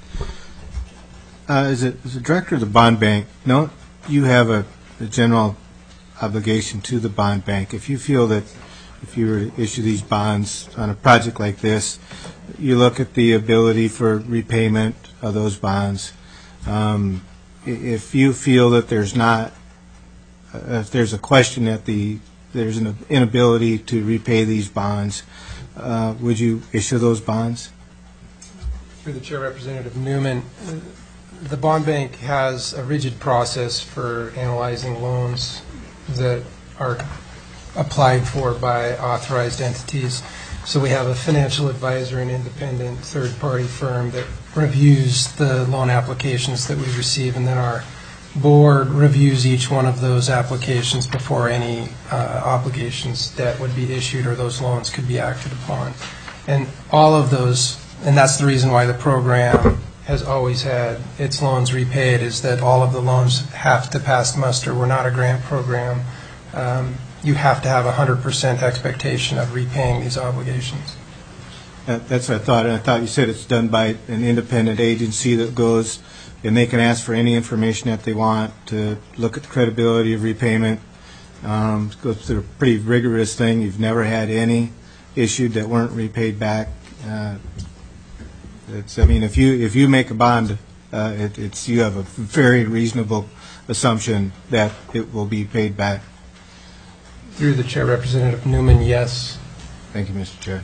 uh, as, a, as a director of the bond bank, don't you have a, a general obligation to the bond bank? If you feel that if you were to issue these bonds on a project like this, you look at the ability for repayment of those bonds. Um, if you feel that there's not, uh, if there's a question that the there's an inability to repay these bonds, uh, would you issue those bonds? Through the chair, Representative Newman, the bond bank has a rigid process for analyzing loans that are applied for by authorized entities. So we have a financial advisor, an independent third-party firm that reviews the loan applications that we receive, and then our board reviews each one of those applications before any uh, obligations debt would be issued or those loans could be acted upon. And all of those, and that's the reason why the program has always had its loans repaid, is that all of the loans have to pass muster. We're not a grant program. Um, you have to have a one hundred percent expectation of repaying these obligations. That, that's what I thought, and I thought you said it's done by an independent agency that goes, and they can ask for any information that they want to look at the credibility of repayment. Um, it goes through a pretty rigorous thing. You've never had any issued that weren't repaid back. Uh, it's, I mean, if you if you make a bond, uh, it, it's you have a very reasonable assumption that it will be paid back. Through the chair, Representative Newman, yes. Thank you, Mister Chair.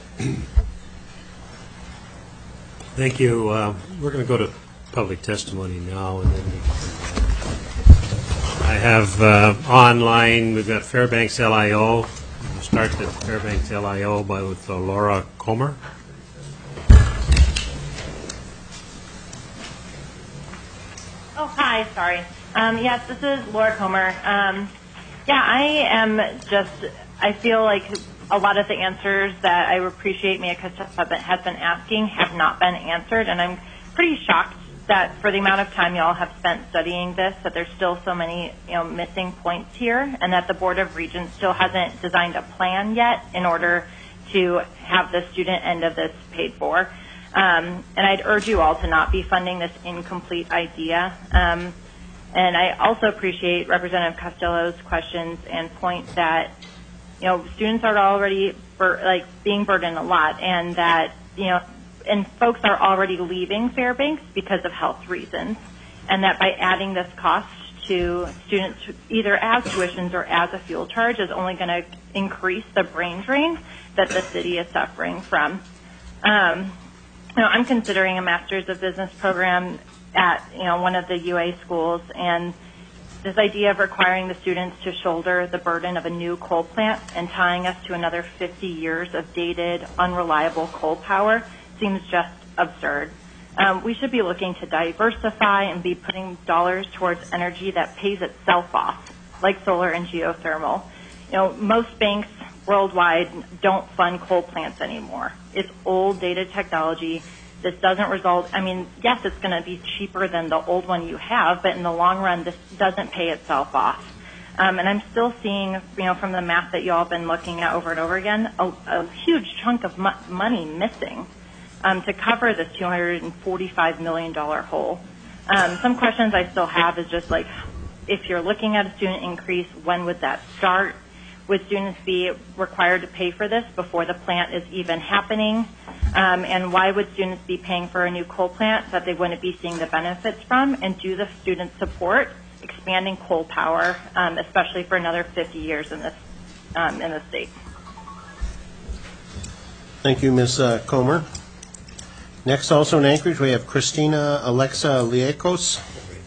Thank you. Uh, we're going to go to public testimony now, and then we can, I have uh, online. We've got Fairbanks L I O. We'll start the Fairbanks L I O by with uh, Laura Comer. Oh, hi. Sorry. Um, yes, this is Laura Comer. Um, yeah, I am just. I feel like a lot of the answers that I appreciate Mia Costello has been asking have not been answered, and I'm pretty shocked that for the amount of time y'all have spent studying this, that there's still so many, you know, missing points here, and that the Board of Regents still hasn't designed a plan yet in order to have the student end of this paid for. Um, and I'd urge you all to not be funding this incomplete idea. Um, and I also appreciate Representative Costello's questions and point that, you know, students are already bur- like being burdened a lot, and that, you know, and folks are already leaving Fairbanks because of health reasons, and that by adding this cost to students either as tuitions or as a fuel charge is only going to increase the brain drain that the city is suffering from. Um, you know, I'm considering a Master's of Business program at, you know, one of the U A schools, and this idea of requiring the students to shoulder the burden of a new coal plant and tying us to another fifty years of dated, unreliable coal power seems just absurd. Um, we should be looking to diversify and be putting dollars towards energy that pays itself off, like solar and geothermal. You know, most banks worldwide don't fund coal plants anymore. It's old, dated technology. this doesn't result, I mean, yes, it's going to be cheaper than the old one you have, but in the long run, this doesn't pay itself off. Um, and I'm still seeing, you know, from the math that you all have been looking at over and over again, a, a huge chunk of mo- money missing um, to cover this two hundred forty-five million dollars hole. Um, some questions I still have is just like, if you're looking at a student increase, when would that start? Would students be required to pay for this before the plant is even happening? Um, and why would students be paying for a new coal plant that they wouldn't be seeing the benefits from? And do the students support expanding coal power, um, especially for another fifty years in this um, in the state? Thank you, Miz Uh, Comer. Next, also in Anchorage, we have Christina Alexa Liakos.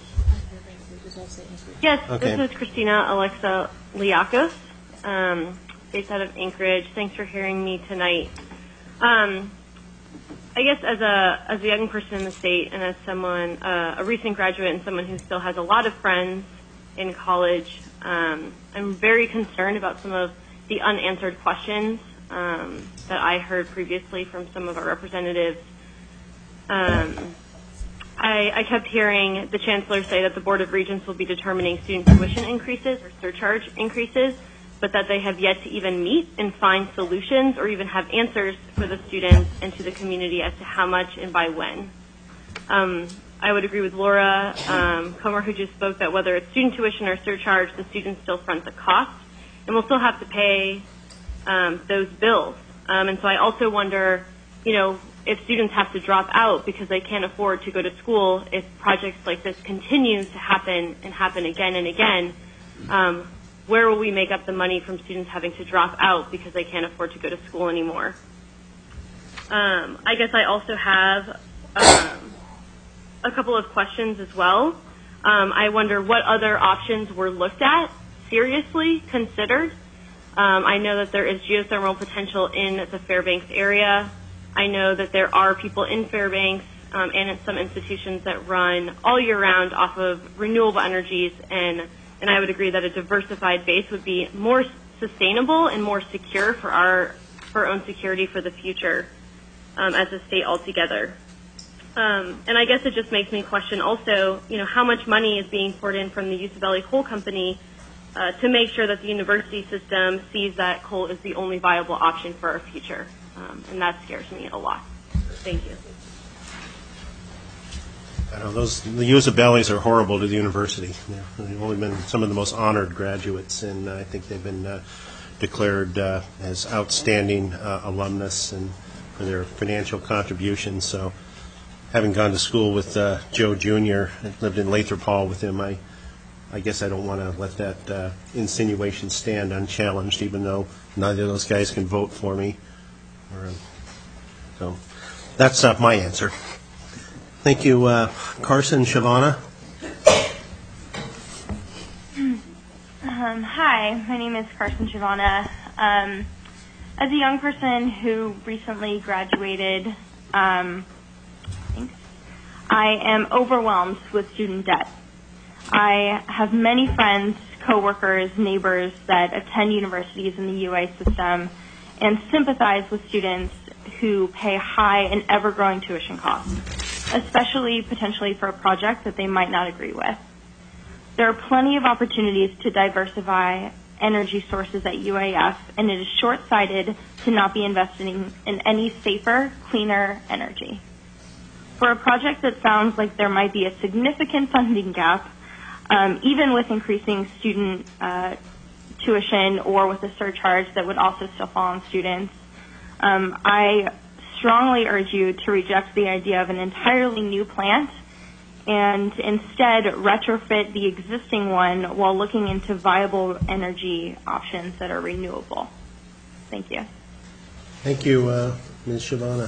Yes, Okay. This is Christina Alexa Liakos, um, based out of Anchorage. Thanks for hearing me tonight. Um, I guess as a as a young person in the state and as someone, uh, a recent graduate and someone who still has a lot of friends in college, um, I'm very concerned about some of the unanswered questions um, that I heard previously from some of our representatives. Um, I, I kept hearing the Chancellor say that the Board of Regents will be determining student tuition increases or surcharge increases, but that they have yet to even meet and find solutions or even have answers for the students and to the community as to how much and by when. Um, I would agree with Laura um, Comer, who just spoke, that whether it's student tuition or surcharge, the students still front the cost, and we'll still have to pay um, those bills. Um, and so I also wonder, you know, if students have to drop out because they can't afford to go to school, if projects like this continue to happen and happen again and again, um, where will we make up the money from students having to drop out because they can't afford to go to school anymore? Um, I guess I also have um, a couple of questions as well. Um, I wonder what other options were looked at, seriously considered. Um, I know that there is geothermal potential in the Fairbanks area. I know that there are people in Fairbanks um, and in some institutions that run all year round off of renewable energies, and, and I would agree that a diversified base would be more sustainable and more secure for our, for our own security for the future um, as a state altogether. Um, and I guess it just makes me question also, you know, how much money is being poured in from the Yusuf Valley Coal Company uh, to make sure that the university system sees that coal is the only viable option for our future. Um, and that scares me a lot. Thank you. I know those the Yusuf Valleys are horrible to the university. Yeah, they've only been some of the most honored graduates, and I think they've been uh, declared uh, as outstanding uh, alumnus and for their financial contributions. So, having gone to school with uh, Joe Junior, I lived in Lathrop Hall with him, I, I guess I don't want to let that uh, insinuation stand unchallenged, even though neither of those guys can vote for me. Or, uh, so, that's uh, my answer. Thank you, uh, Carson Shavana. Um, hi, my name is Carson Shavana. Um, as a young person who recently graduated, um, thanks, I am overwhelmed with student debt. I have many friends, coworkers, neighbors that attend universities in the U A system and sympathize with students who pay high and ever-growing tuition costs, especially potentially for a project that they might not agree with. There are plenty of opportunities to diversify energy sources at U A F, and it is short-sighted to not be investing in any safer, cleaner energy. For a project that sounds like there might be a significant funding gap, um, even with increasing student uh, tuition or with a surcharge that would also still fall on students, um, I strongly urge you to reject the idea of an entirely new plant and instead retrofit the existing one while looking into viable energy options that are renewable. Thank you. Thank you, uh, Miz Shavana.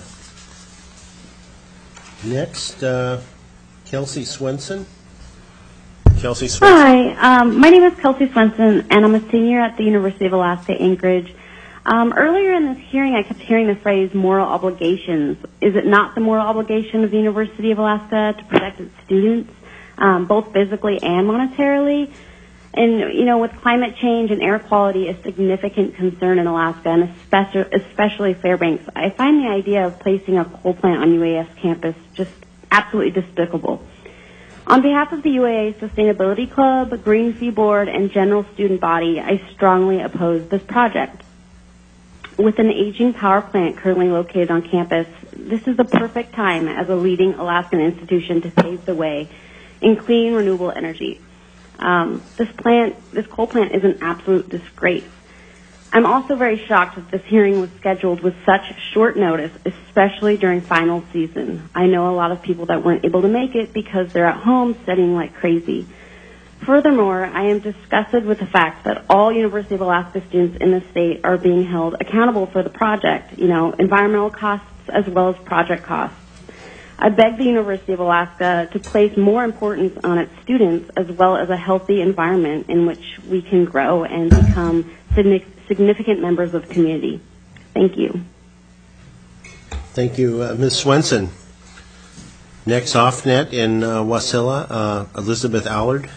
Next, uh, Kelsey Swenson. Kelsey Swenson. Hi, um, my name is Kelsey Swenson, and I'm a senior at the University of Alaska Anchorage. Um, earlier in this hearing, I kept hearing the phrase moral obligations. Is it not the moral obligation of the University of Alaska to protect its students, um, both physically and monetarily? And, you know, with climate change and air quality a significant concern in Alaska, and especially, especially Fairbanks, I find the idea of placing a coal plant on U A F's campus just absolutely despicable. On behalf of the U A A Sustainability Club, Green Fee Board, and general student body, I strongly oppose this project. With an aging power plant currently located on campus, this is the perfect time as a leading Alaskan institution to pave the way in clean, renewable energy. Um, this plant, this coal plant is an absolute disgrace. I'm also very shocked that this hearing was scheduled with such short notice, especially during final season. I know a lot of people that weren't able to make it because they're at home studying like crazy. Furthermore, I am disgusted with the fact that all University of Alaska students in the state are being held accountable for the project, you know, environmental costs as well as project costs. I beg the University of Alaska to place more importance on its students as well as a healthy environment in which we can grow and become significant members of the community. Thank you. Thank you, uh, Miz Swenson. Next off net in uh, Wasilla, uh, Elizabeth Allard.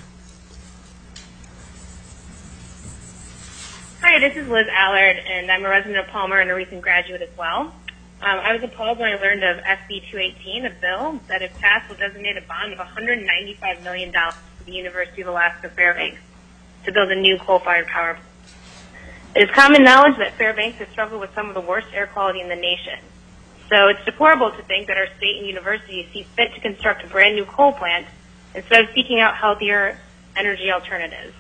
Hi, this is Liz Allard, and I'm a resident of Palmer and a recent graduate as well. Um, I was appalled when I learned of S B two eighteen, a bill that, if passed, will designate a bond of one hundred ninety-five million dollars to the University of Alaska Fairbanks to build a new coal-fired power plant. It is common knowledge that Fairbanks has struggled with some of the worst air quality in the nation. So it's deplorable to think that our state and universities see fit to construct a brand new coal plant instead of seeking out healthier energy alternatives.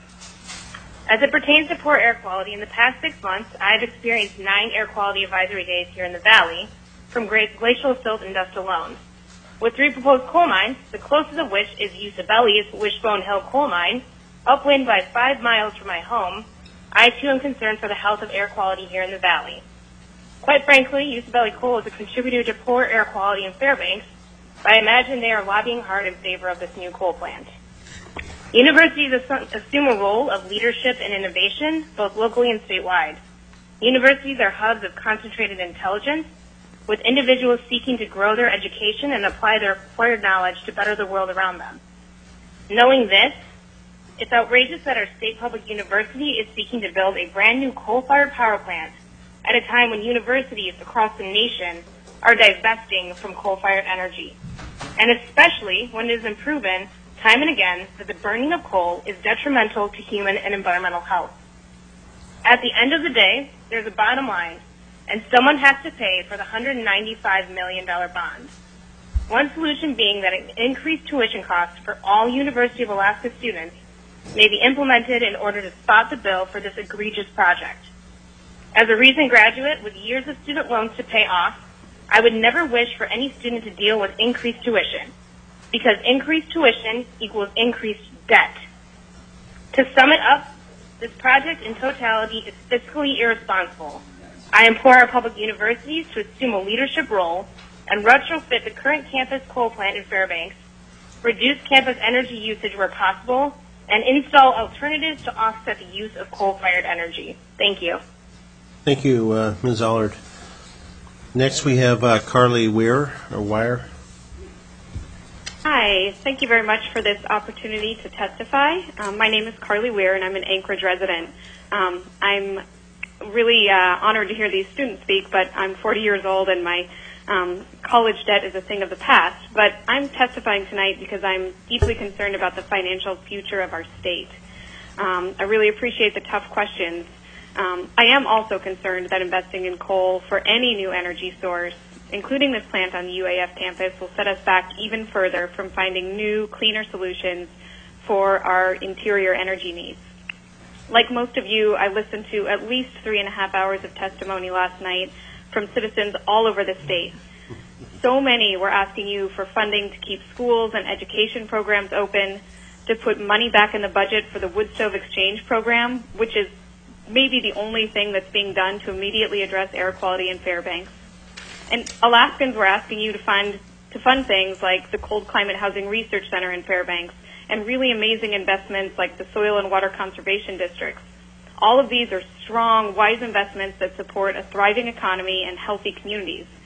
As it pertains to poor air quality, in the past six months, I've experienced nine air quality advisory days here in the valley, from glacial silt and dust alone. With three proposed coal mines, the closest of which is Usabelli's Wishbone Hill coal mine, upwind by five miles from my home, I too am concerned for the health of air quality here in the valley. Quite frankly, Usabelli Coal is a contributor to poor air quality in Fairbanks, but I imagine they are lobbying hard in favor of this new coal plant. Universities assume a role of leadership and innovation, both locally and statewide. Universities are hubs of concentrated intelligence, with individuals seeking to grow their education and apply their acquired knowledge to better the world around them. Knowing this, it's outrageous that our state public university is seeking to build a brand new coal-fired power plant at a time when universities across the nation are divesting from coal-fired energy, and especially when it has been proven time and again that the burning of coal is detrimental to human and environmental health. At the end of the day, there's a bottom line, and someone has to pay for the one hundred ninety-five million dollars bond. One solution being that an increased tuition costs for all University of Alaska students may be implemented in order to spot the bill for this egregious project. As a recent graduate with years of student loans to pay off, I would never wish for any student to deal with increased tuition, because increased tuition equals increased debt. To sum it up, this project in totality is fiscally irresponsible. I implore our public universities to assume a leadership role and retrofit the current campus coal plant in Fairbanks, reduce campus energy usage where possible, and install alternatives to offset the use of coal-fired energy. Thank you. Thank you, uh, Miz Allard. Next we have uh, Carly Weir, or Wire. Hi, thank you very much for this opportunity to testify. Um, my name is Carly Weir, and I'm an Anchorage resident. Um, I'm really uh, honored to hear these students speak, but I'm forty years old, and my um, college debt is a thing of the past. But I'm testifying tonight because I'm deeply concerned about the financial future of our state. Um, I really appreciate the tough questions. Um, I am also concerned that investing in coal for any new energy source, including this plant on the U A F campus, will set us back even further from finding new, cleaner solutions for our interior energy needs. Like most of you, I listened to at least three and a half hours of testimony last night from citizens all over the state. So many were asking you for funding to keep schools and education programs open, to put money back in the budget for the wood stove exchange program, which is maybe the only thing that's being done to immediately address air quality in Fairbanks. And Alaskans were asking you to fund to fund things like the Cold Climate Housing Research Center in Fairbanks and really amazing investments like the Soil and Water Conservation Districts. All of these are strong, wise investments that support a thriving economy and healthy communities.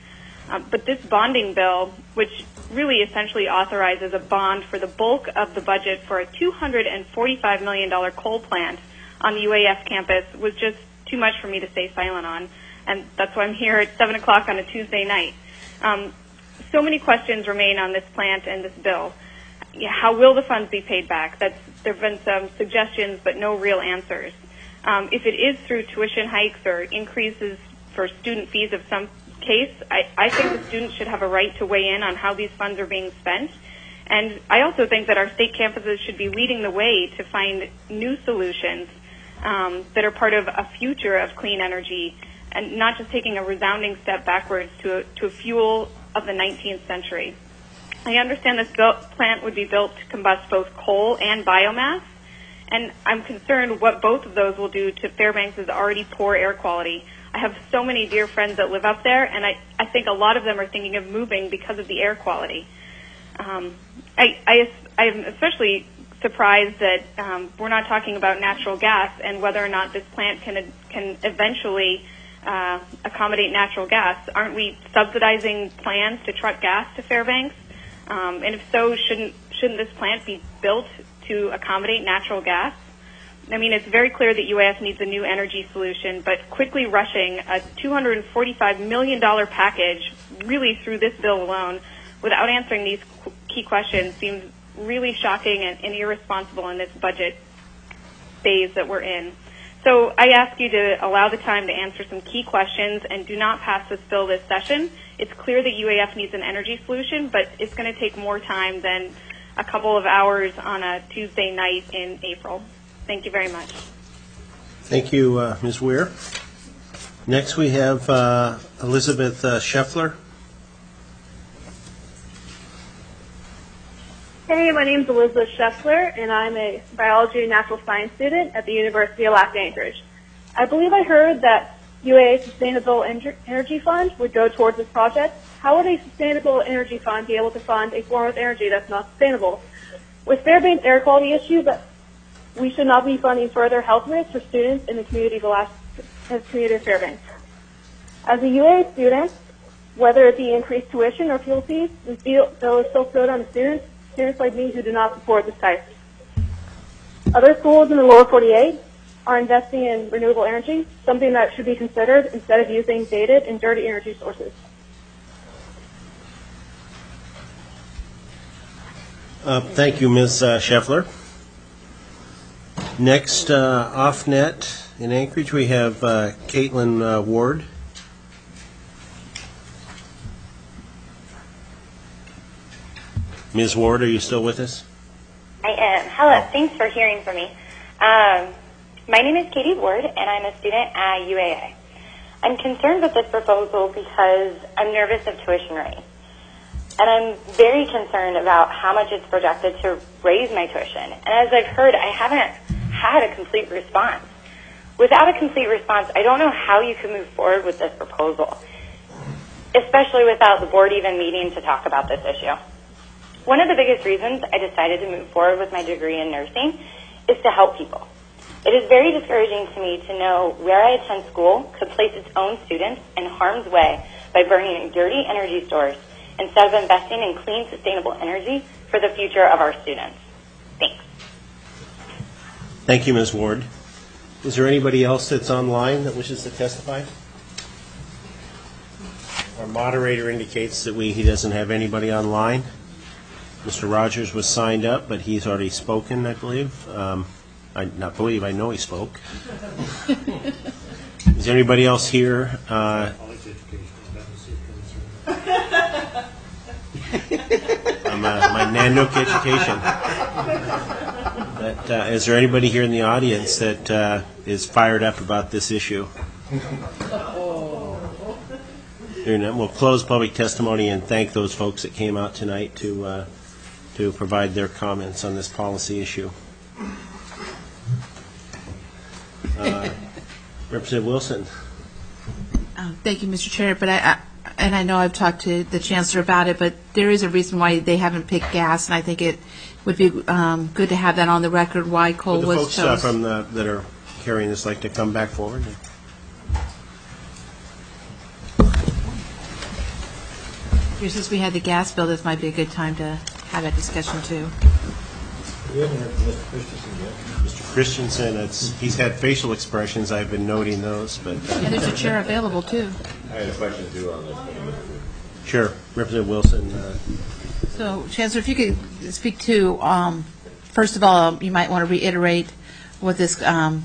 Uh, but this bonding bill, which really essentially authorizes a bond for the bulk of the budget for a two hundred forty-five million dollars coal plant on the U A F campus, was just too much for me to stay silent on. And that's why I'm here at seven o'clock on a Tuesday night. Um, so many questions remain on this plant and this bill. How will the funds be paid back? That's, there have been some suggestions, but no real answers. Um, if it is through tuition hikes or increases for student fees of some case, I, I think the students should have a right to weigh in on how these funds are being spent. And I also think that our state campuses should be leading the way to find new solutions um, that are part of a future of clean energy, and not just taking a resounding step backwards to a, to a fuel of the nineteenth century. I understand this built, plant would be built to combust both coal and biomass, and I'm concerned what both of those will do to Fairbanks' already poor air quality. I have so many dear friends that live up there, and I, I think a lot of them are thinking of moving because of the air quality. Um, I, I, I'm especially surprised that um, we're not talking about natural gas and whether or not this plant can, can eventually uh, accommodate natural gas. Aren't we subsidizing plans to truck gas to Fairbanks? Um, and if so, shouldn't shouldn't this plant be built to accommodate natural gas? I mean, it's very clear that U A F needs a new energy solution, but quickly rushing a two hundred forty-five million dollars package really through this bill alone without answering these key questions seems really shocking and, and irresponsible in this budget phase that we're in. So I ask you to allow the time to answer some key questions and do not pass this bill this session. It's clear that U A F needs an energy solution, but it's going to take more time than a couple of hours on a Tuesday night in April. Thank you very much. Thank you, uh, Miz Weir. Next we have uh, Elizabeth uh, Scheffler. Hey, my name is Elizabeth Scheffler, and I'm a biology and natural science student at the University of Alaska Anchorage. I believe I heard that U A A Sustainable Energy Fund would go towards this project. How would a sustainable energy fund be able to fund a form of energy that's not sustainable? With Fairbanks' air quality issue, that we should not be funding further health risks for students in the community of Alaska, in the community of Fairbanks. As a U A A student, whether it be increased tuition or fuel fees, this bill is still put on the students, students like me who do not support this type. Other schools in the lower forty-eight are investing in renewable energy, something that should be considered instead of using dated and dirty energy sources. Uh, thank you, Miz Uh, Scheffler. Next, uh, off-net in Anchorage, we have uh, Caitlin uh, Ward. Miz Ward, are you still with us? I am. Hello. Thanks for hearing from me. Um, my name is Katie Ward, and I'm a student at U A A. I'm concerned with this proposal because I'm nervous of tuition rates. And I'm very concerned about how much it's projected to raise my tuition. And as I've heard, I haven't had a complete response. Without a complete response, I don't know how you can move forward with this proposal, especially without the board even meeting to talk about this issue. One of the biggest reasons I decided to move forward with my degree in nursing is to help people. It is very discouraging to me to know where I attend school could place its own students in harm's way by burning a dirty energy source instead of investing in clean, sustainable energy for the future of our students. Thanks. Thank you, Miz Ward. Is there anybody else that's online that wishes to testify? Our moderator indicates that we he doesn't have anybody online. Mister Rogers was signed up, but he's already spoken, I believe. Um, I not believe, I know he spoke. Is there anybody else here? Uh, I'm, uh, my Nanook education. But, uh, is there anybody here in the audience that uh, is fired up about this issue? We'll close public testimony and thank those folks that came out tonight to uh, to provide their comments on this policy issue. Uh, Representative Wilson. Um, thank you, Mister Chair. But I, I and I know I've talked to the chancellor about it, but there is a reason why they haven't picked gas, and I think it would be um, good to have that on the record why coal Would the was folks chosen. uh, from the, that are carrying this like to come back forward? Here, since we had the gas bill, this might be a good time to have that discussion too. We haven't heard from Mister Christensen yet. Mister Christensen, it's, he's had facial expressions. I've been noting those, but. Uh, And there's a chair available too. I had a question too on this. Sure. Representative Wilson. Uh, So, Chancellor, if you could speak to, um, first of all, you might want to reiterate what this um,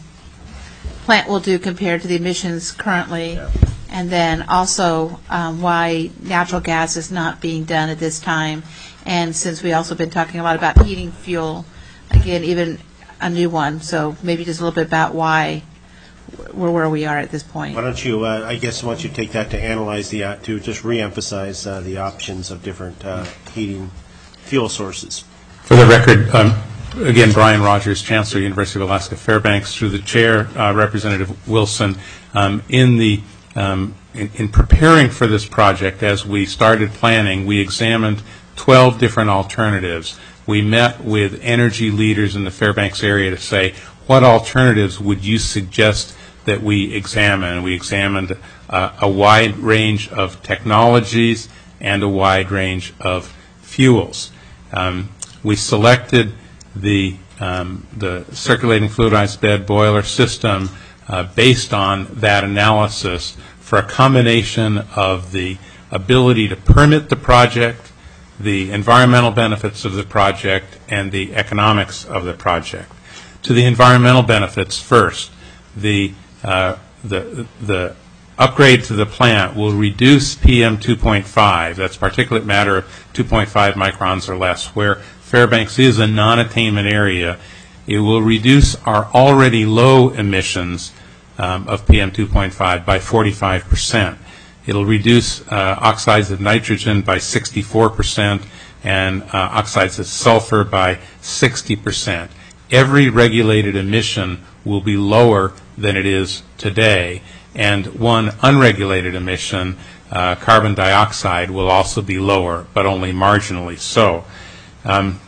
plant will do compared to the emissions currently, Yeah. and then also um, why natural gas is not being done at this time. And since we also been talking a lot about heating fuel, again, even a new one, so maybe just a little bit about why we're where we are at this point. Why don't you, uh, I guess, why don't you take that to analyze the, uh, to just reemphasize uh, the options of different uh, heating fuel sources. For the record, um, again, Brian Rogers, Chancellor, University of Alaska Fairbanks, through the chair, uh, Representative Wilson, um, in the um, in, in preparing for this project, as we started planning, we examined twelve different alternatives. We met with energy leaders in the Fairbanks area to say, what alternatives would you suggest that we examine? We examined uh, a wide range of technologies and a wide range of fuels. Um, we selected the, um, the circulating fluidized bed boiler system uh, based on that analysis for a combination of the ability to permit the project, the environmental benefits of the project, and the economics of the project. To the environmental benefits first, the, uh, the, the upgrade to the plant will reduce P M two point five, that's particulate matter of two point five microns or less, where Fairbanks is a non-attainment area. It will reduce our already low emissions um, of P M two point five by forty-five percent. It'll reduce uh, oxides of nitrogen by sixty-four percent and uh, oxides of sulfur by sixty percent. Every regulated emission will be lower than it is today, and one unregulated emission, uh, carbon dioxide, will also be lower, but only marginally so. Um,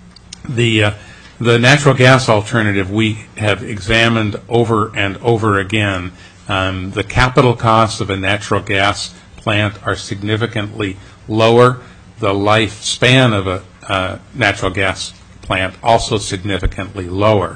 the, uh, the natural gas alternative we have examined over and over again. Um, the capital costs of a natural gas plant are significantly lower. The lifespan of a uh, natural gas plant also significantly lower.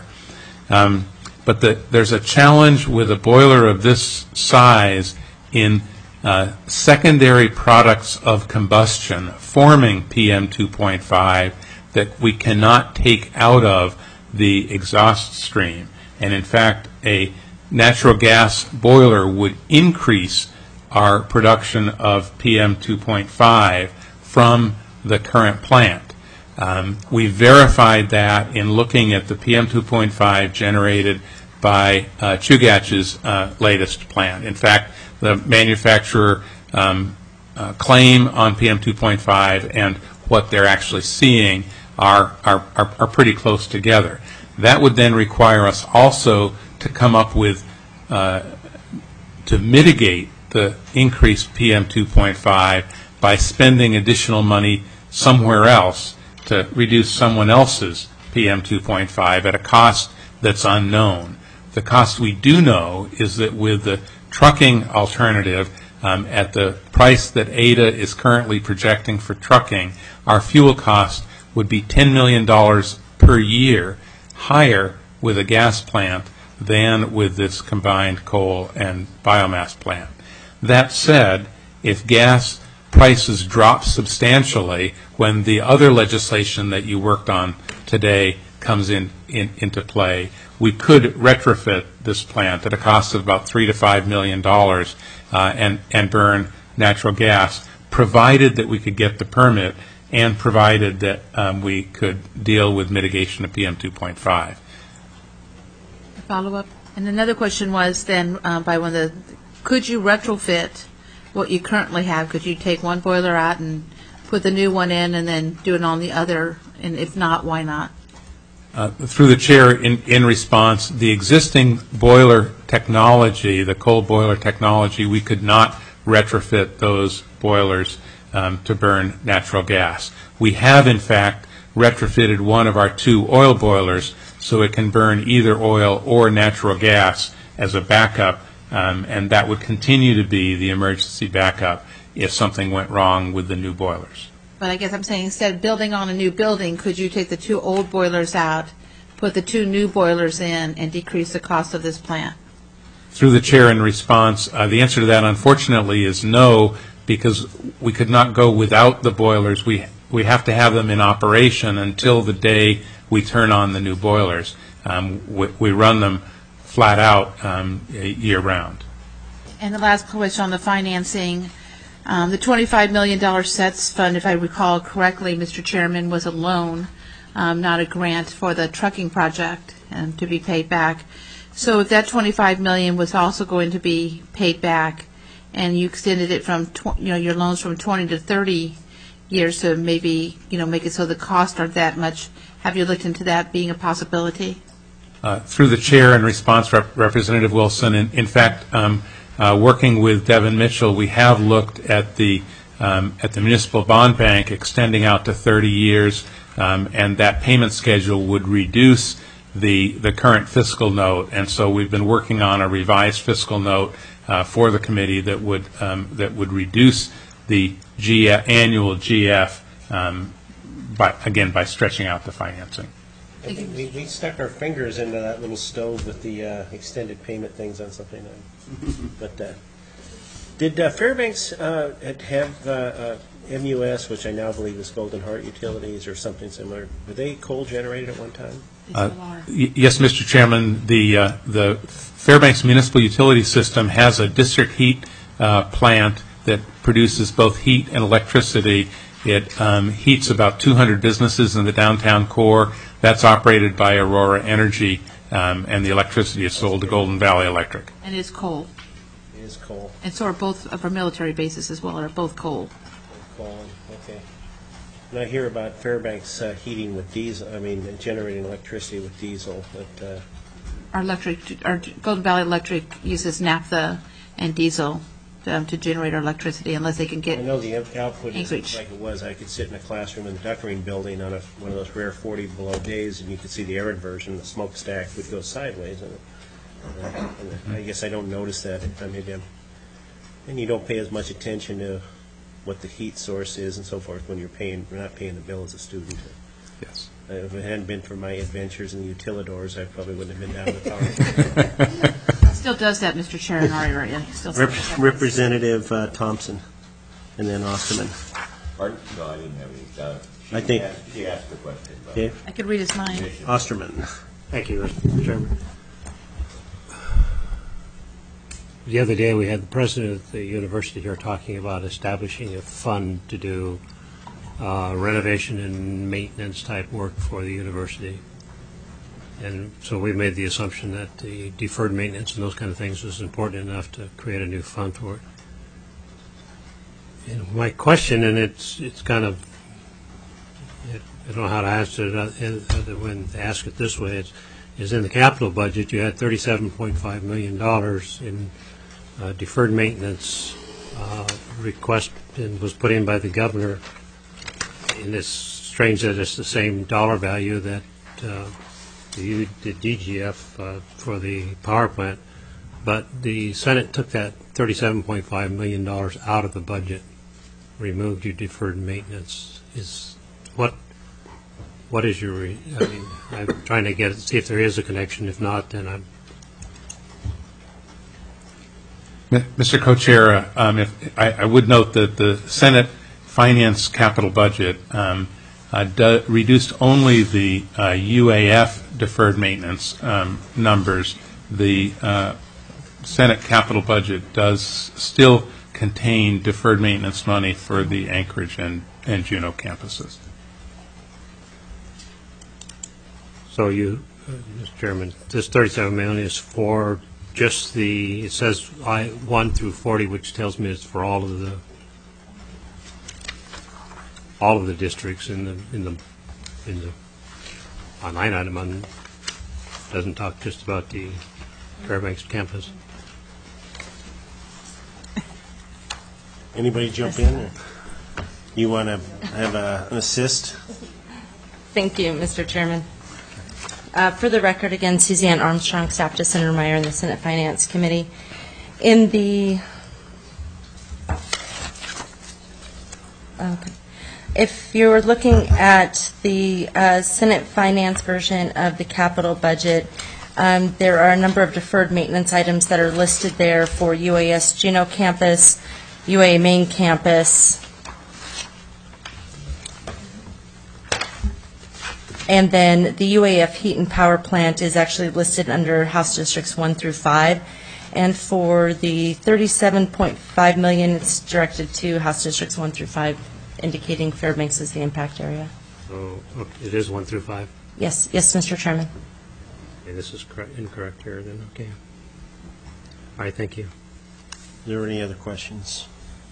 Um, but the, there's a challenge with a boiler of this size in uh, secondary products of combustion forming P M two point five that we cannot take out of the exhaust stream. And in fact, a natural gas boiler would increase our production of P M two point five from the current plant. Um, we verified that in looking at the P M two point five generated by uh, Chugach's uh, latest plant. In fact, the manufacturer um, uh, claim on P M two point five and what they're actually seeing are, are, are, are pretty close together. That would then require us also to come up with, uh, to mitigate the increased P M two point five by spending additional money somewhere else to reduce someone else's P M two point five at a cost that's unknown. The cost we do know is that with the trucking alternative, um, at the price that A D A is currently projecting for trucking, our fuel cost would be ten million dollars per year higher with a gas plant than with this combined coal and biomass plant. That said, if gas prices drop substantially when the other legislation that you worked on today comes in, in into play, we could retrofit this plant at a cost of about three to five million dollars uh, and and burn natural gas, provided that we could get the permit and provided that um, we could deal with mitigation of P M two point five. Follow up. And another question was then uh, by one of the, could you retrofit what you currently have? Could you take one boiler out and put the new one in and then do it on the other? And if not, why not? Uh, through the chair, in, in response, the existing boiler technology, the coal boiler technology, we could not retrofit those boilers um, to burn natural gas. We have, in fact, retrofitted one of our two oil boilers so it can burn either oil or natural gas as a backup, um, and that would continue to be the emergency backup if something went wrong with the new boilers. But I guess I'm saying instead of building on a new building, could you take the two old boilers out, put the two new boilers in, and decrease the cost of this plant? Through the chair, in response, uh, the answer to that, unfortunately, is no, because we could not go without the boilers. We we have to have them in operation until the day we turn on the new boilers. Um, we, we run them flat out um, year round. And the last question on the financing, um, the twenty-five million dollars SETS fund, if I recall correctly, Mister Chairman, was a loan, um, not a grant for the trucking project and to be paid back. So if that twenty-five million dollars was also going to be paid back, and you extended it from, tw- you know, your loans from twenty to thirty years to maybe, you know, make it so the costs aren't that much, have you looked into that being a possibility? Uh, through the chair, in response, Rep- Representative Wilson, in, in fact, um, uh, working with Devin Mitchell, we have looked at the um, at the municipal bond bank extending out to thirty years, um, and that payment schedule would reduce the the current fiscal note, and so we've been working on a revised fiscal note uh, for the committee that would um, that would reduce the G F, annual G F um, by again by stretching out the financing. I think we, we stuck our fingers into that little stove with the uh, extended payment things on something. But uh, did uh, Fairbanks uh, have uh, uh, M U S, which I now believe is Golden Heart Utilities or something similar? Were they coal generated at one time? Uh, y- yes, Mister Chairman. The uh, the Fairbanks Municipal Utility System has a district heat uh, plant that produces both heat and electricity. It um, heats about two hundred businesses in the downtown core. That's operated by Aurora Energy, um, and the electricity is sold to Golden Valley Electric. And it's coal. It is coal. And so are both, uh, for military bases as well, are both coal. Coal, okay. And I hear about Fairbanks uh, heating with diesel, I mean, generating electricity with diesel. But, uh, Our electric, our Golden Valley Electric uses naphtha and diesel um, to generate our electricity unless they can get I know the output is Anchorage. like it was. I could sit in a classroom in the Duckering building on a, one of those rare forty below days, and you could see the arid version. The smokestack would go sideways. And, uh, and I guess I don't notice that. I mean, um, and you don't pay as much attention to what the heat source is and so forth when you're paying, you're not paying the bill as a student. Yes. Uh, if it hadn't been for my adventures in the utilidors, I probably wouldn't have been down in the car. Still does that, Mister Chair, in our area. Still Rep- does that. Representative uh, Thompson, and then Osterman. Pardon? No, I didn't have any. Uh, she I think- asked- She asked the question. about Okay. I could read his mind. Osterman. Thank you, Mister Chairman. The other day, we had the president of the university here talking about establishing a fund to do uh, renovation and maintenance type work for the university. And so we made the assumption that the deferred maintenance and those kind of things was important enough to create a new fund for it. And my question, and it's it's kind of, I don't know how to answer it other when to ask it this way, it's, is in the capital budget you had thirty-seven point five million dollars in uh, deferred maintenance uh, request, and was put in by the governor. And it's strange that it's the same dollar value that uh, the, the D G F uh, for the power plant, but the Senate took that thirty-seven point five million dollars out of the budget, removed your deferred maintenance. Is what what is your? Re- I mean, I'm trying to get it, see if there is a connection. If not, then I'm. Mister Co-Chair, uh, um, if, I, I would note that the Senate Finance Capital Budget um, uh, do, reduced only the uh, U A F deferred maintenance um, numbers. The uh, Senate Capital Budget does still contain deferred maintenance money for the Anchorage and, and Juneau campuses. So you, uh, Mister Chairman, this thirty-seven million is for just the, it says I one through forty, which tells me it's for all of the all of the districts in the in the in the on line item on doesn't talk just about the Fairbanks campus. Anybody jump in? Or you want to have a, an assist? Thank you, Mister Chairman. Uh, for the record, again, Suzanne Armstrong, staff to Senator Meyer in the Senate Finance Committee. In the If you're looking at the uh, Senate Finance version of the capital budget, um, there are a number of deferred maintenance items that are listed there for U A S Juneau campus, U A A Main campus, and then the U A F heat and power plant is actually listed under House Districts one through five. And for the thirty-seven point five million dollars, it's directed to House Districts one through five, indicating Fairbanks is the impact area. So okay, it is one through five? Yes, yes, Mister Chairman. Okay, this is correct, incorrect here then, okay. All right, thank you. Are there any other questions?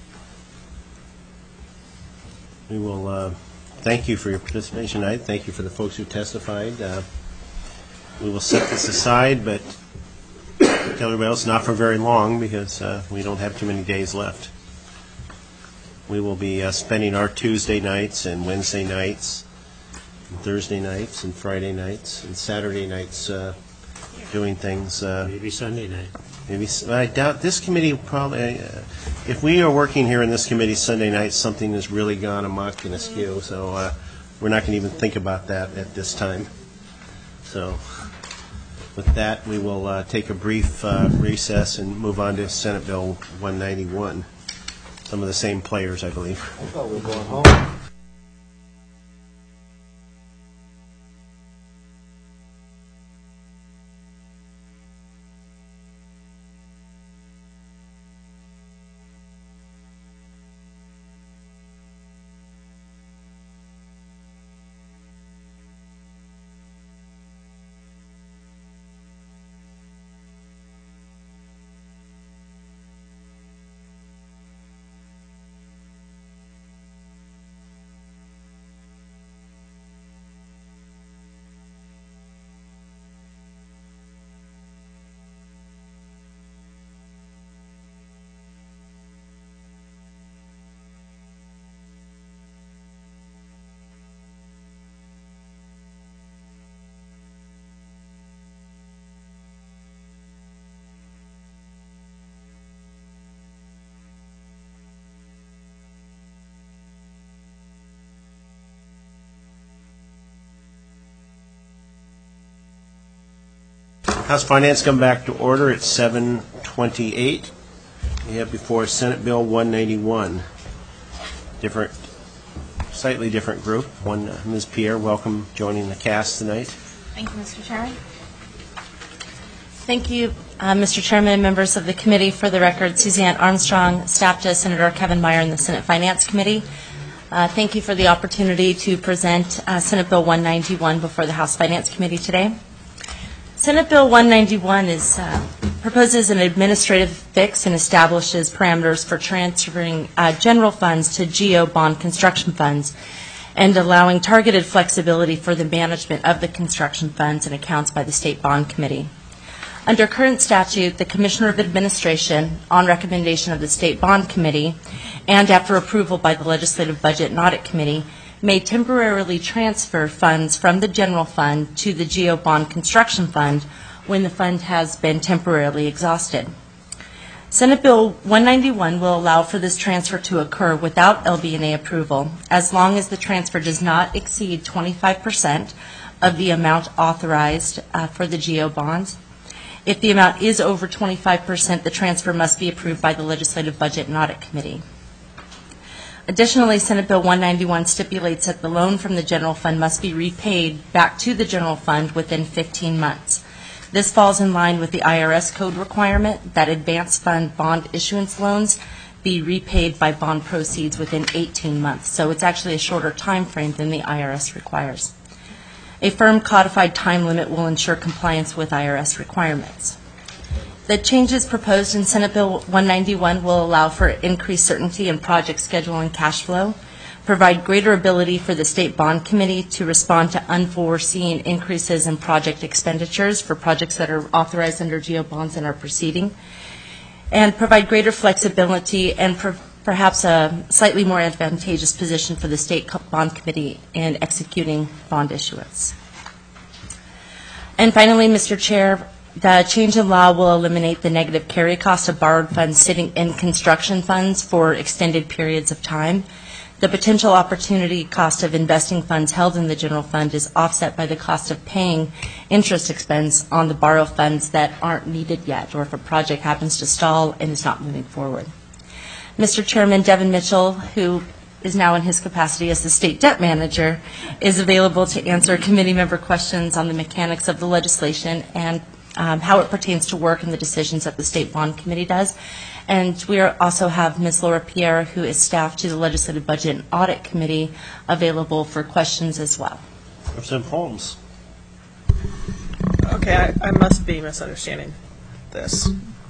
We will uh, thank you for your participation tonight. Thank you for the folks who testified. Uh, we will set this aside, but tell everybody else not for very long because uh, we don't have too many days left. We will be uh, spending our Tuesday nights and Wednesday nights, and Thursday nights and Friday nights and Saturday nights uh, doing things. Uh, maybe Sunday night. Maybe I doubt this committee probably. Uh, if we are working here in this committee Sunday night, something has really gone amok and askew. So uh, we're not going to even think about that at this time. So with that, we will uh, take a brief uh, recess and move on to Senate Bill one ninety-one. Some of the same players, I believe. I thought we were going home. House Finance come back to order at seven twenty-eight. We have before us Senate Bill one ninety-one. Different, slightly different group. One, uh, Miz Pierre, welcome joining the cast tonight. Thank you, Mister Chairman. Thank you, uh, Mister Chairman and members of the committee. For the record, Suzanne Armstrong, staff to Senator Kevin Meyer in the Senate Finance Committee. Uh, thank you for the opportunity to present uh, Senate Bill one ninety-one before the House Finance Committee today. Senate Bill one ninety-one is, uh, proposes an administrative fix and establishes parameters for transferring uh, general funds to G O bond construction funds and allowing targeted flexibility for the management of the construction funds and accounts by the State Bond Committee. Under current statute, the Commissioner of Administration, on recommendation of the State Bond Committee and after approval by the Legislative Budget and Audit Committee, may temporarily transfer funds from the general fund to the G O Bond Construction Fund when the fund has been temporarily exhausted. Senate Bill one ninety-one will allow for this transfer to occur without L B and A approval, as long as the transfer does not exceed twenty-five percent of the amount authorized uh, for the G O bonds. If the amount is over twenty-five percent, the transfer must be approved by the Legislative Budget and Audit Committee. Additionally, Senate Bill one ninety-one stipulates that the loan from the general fund must be repaid back to the general fund within fifteen months. This falls in line with the I R S code requirement that advance fund bond issuance loans be repaid by bond proceeds within eighteen months. So it's actually a shorter time frame than the I R S requires. A firm codified time limit will ensure compliance with I R S requirements. The changes proposed in Senate Bill one ninety-one will allow for increased certainty in project schedule and cash flow, provide greater ability for the State Bond Committee to respond to unforeseen increases in project expenditures for projects that are authorized under G O bonds and are proceeding, and provide greater flexibility and per perhaps a slightly more advantageous position for the State Bond Committee in executing bond issuance. And finally, Mister Chair, the change in law will eliminate the negative carry cost of borrowed funds sitting in construction funds for extended periods of time. The potential opportunity cost of investing funds held in the general fund is offset by the cost of paying interest expense on the borrow funds that aren't needed yet, or if a project happens to stall and is not moving forward. Mister Chairman, Devin Mitchell, who is now in his capacity as the State Debt Manager, is available to answer committee member questions on the mechanics of the legislation and um, how it pertains to work and the decisions that the State Bond Committee does. And we are also have Miz Laura Pierre, who is staff to the Legislative Budget and Audit Committee, available for questions as well. Representative Holmes. Okay, I, I must be misunderstanding this.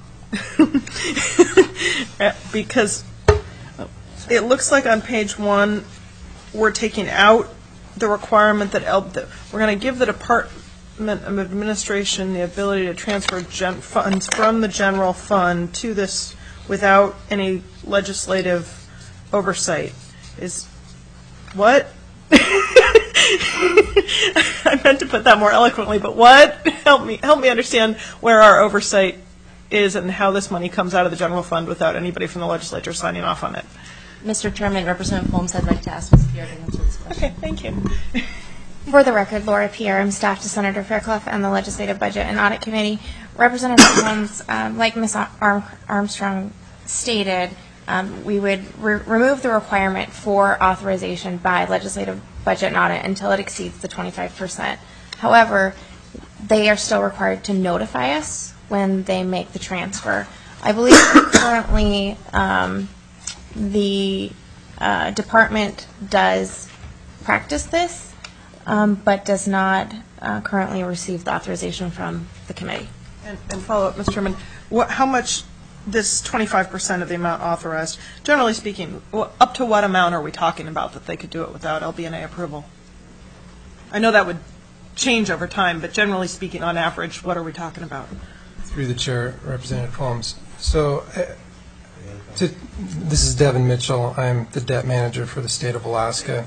Because it looks like on page one, we're taking out the requirement that, El- that we're going to give the Department of Administration the ability to transfer gen- funds from the general fund to this without any legislative oversight. Is what? I meant to put that more eloquently, but what? Help me, help me understand where our oversight is and how this money comes out of the general fund without anybody from the legislature signing off on it. Mister Chairman, Representative Holmes, I'd like to ask Miz Pierre to answer this question. Okay, thank you. For the record, Laura Pierre, I'm staff to Senator Fairclough and the Legislative Budget and Audit Committee. Representative Holmes, um, like Miz Arm- Armstrong stated, um, we would re- remove the requirement for authorization by Legislative Budget and Audit until it exceeds the twenty-five percent. However, they are still required to notify us when they make the transfer. I believe currently um, the uh, department does practice this, um, but does not uh, currently receive the authorization from the committee. And, and follow up, Mister Chairman, what, how much this twenty-five percent of the amount authorized, generally speaking, wh- up to what amount are we talking about that they could do it without L B N A approval? I know that would change over time, but generally speaking, on average, what are we talking about? Through the chair, Representative Holmes. So uh, to, this is Devin Mitchell. I'm the debt manager for the state of Alaska.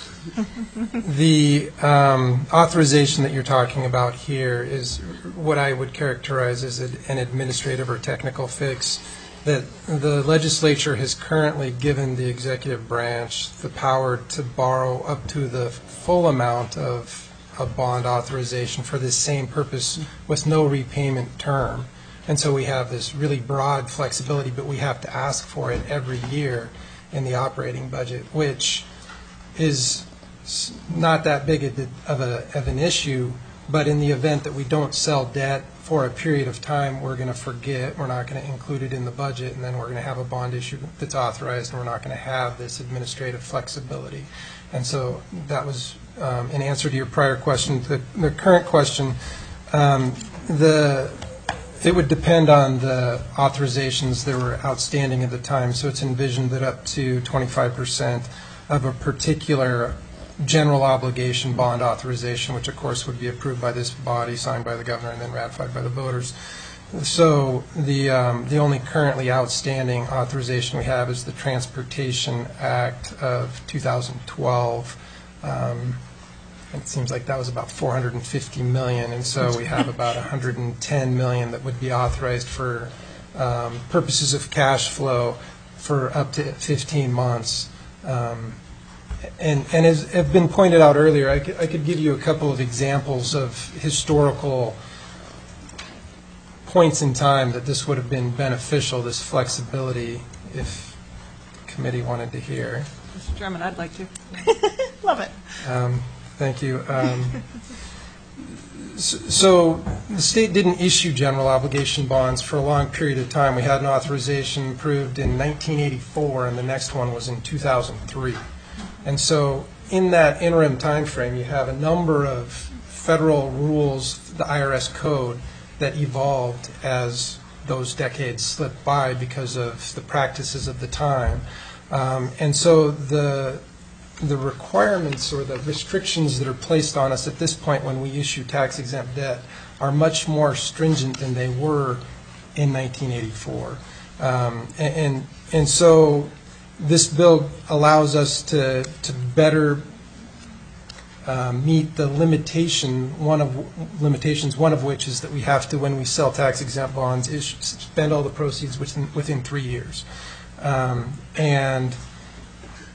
The um, authorization that you're talking about here is what I would characterize as an administrative or technical fix that the legislature has currently given the executive branch the power to borrow up to the full amount of a bond authorization for this same purpose with no repayment term. And so we have this really broad flexibility, but we have to ask for it every year in the operating budget, which is not that big of, a, of an issue, but in the event that we don't sell debt for a period of time, we're going to forget, we're not going to include it in the budget, and then we're going to have a bond issue that's authorized, and we're not going to have this administrative flexibility. And so that was um, an answer to your prior question. The, the current question, um, the it would depend on the authorizations that were outstanding at the time. So it's envisioned that up to twenty-five percent of a particular general obligation bond authorization, which of course would be approved by this body, signed by the governor, and then ratified by the voters. So the um, the only currently outstanding authorization we have is the Transportation Act of two thousand twelve. Um, it seems like that was about four hundred fifty million dollars, and so we have about one hundred ten million dollars that would be authorized for um, purposes of cash flow for up to fifteen months. Um, And, and as have been pointed out earlier, I could, I could give you a couple of examples of historical points in time that this would have been beneficial, this flexibility, if the committee wanted to hear. Mister Chairman, I'd like to. Love it. Um, thank you. Um, so, so the state didn't issue general obligation bonds for a long period of time. We had an authorization approved in nineteen eighty-four, and the next one was in two thousand three. And so in that interim time frame, you have a number of federal rules, the I R S code, that evolved as those decades slipped by because of the practices of the time. Um, and so the the requirements or the restrictions that are placed on us at this point when we issue tax-exempt debt are much more stringent than they were in nineteen eighty-four. Um, and, and, and so this bill allows us to, to better uh, meet the limitation, one of limitations, one of which is that we have to, when we sell tax-exempt bonds, issue, spend all the proceeds within, within three years. Um, and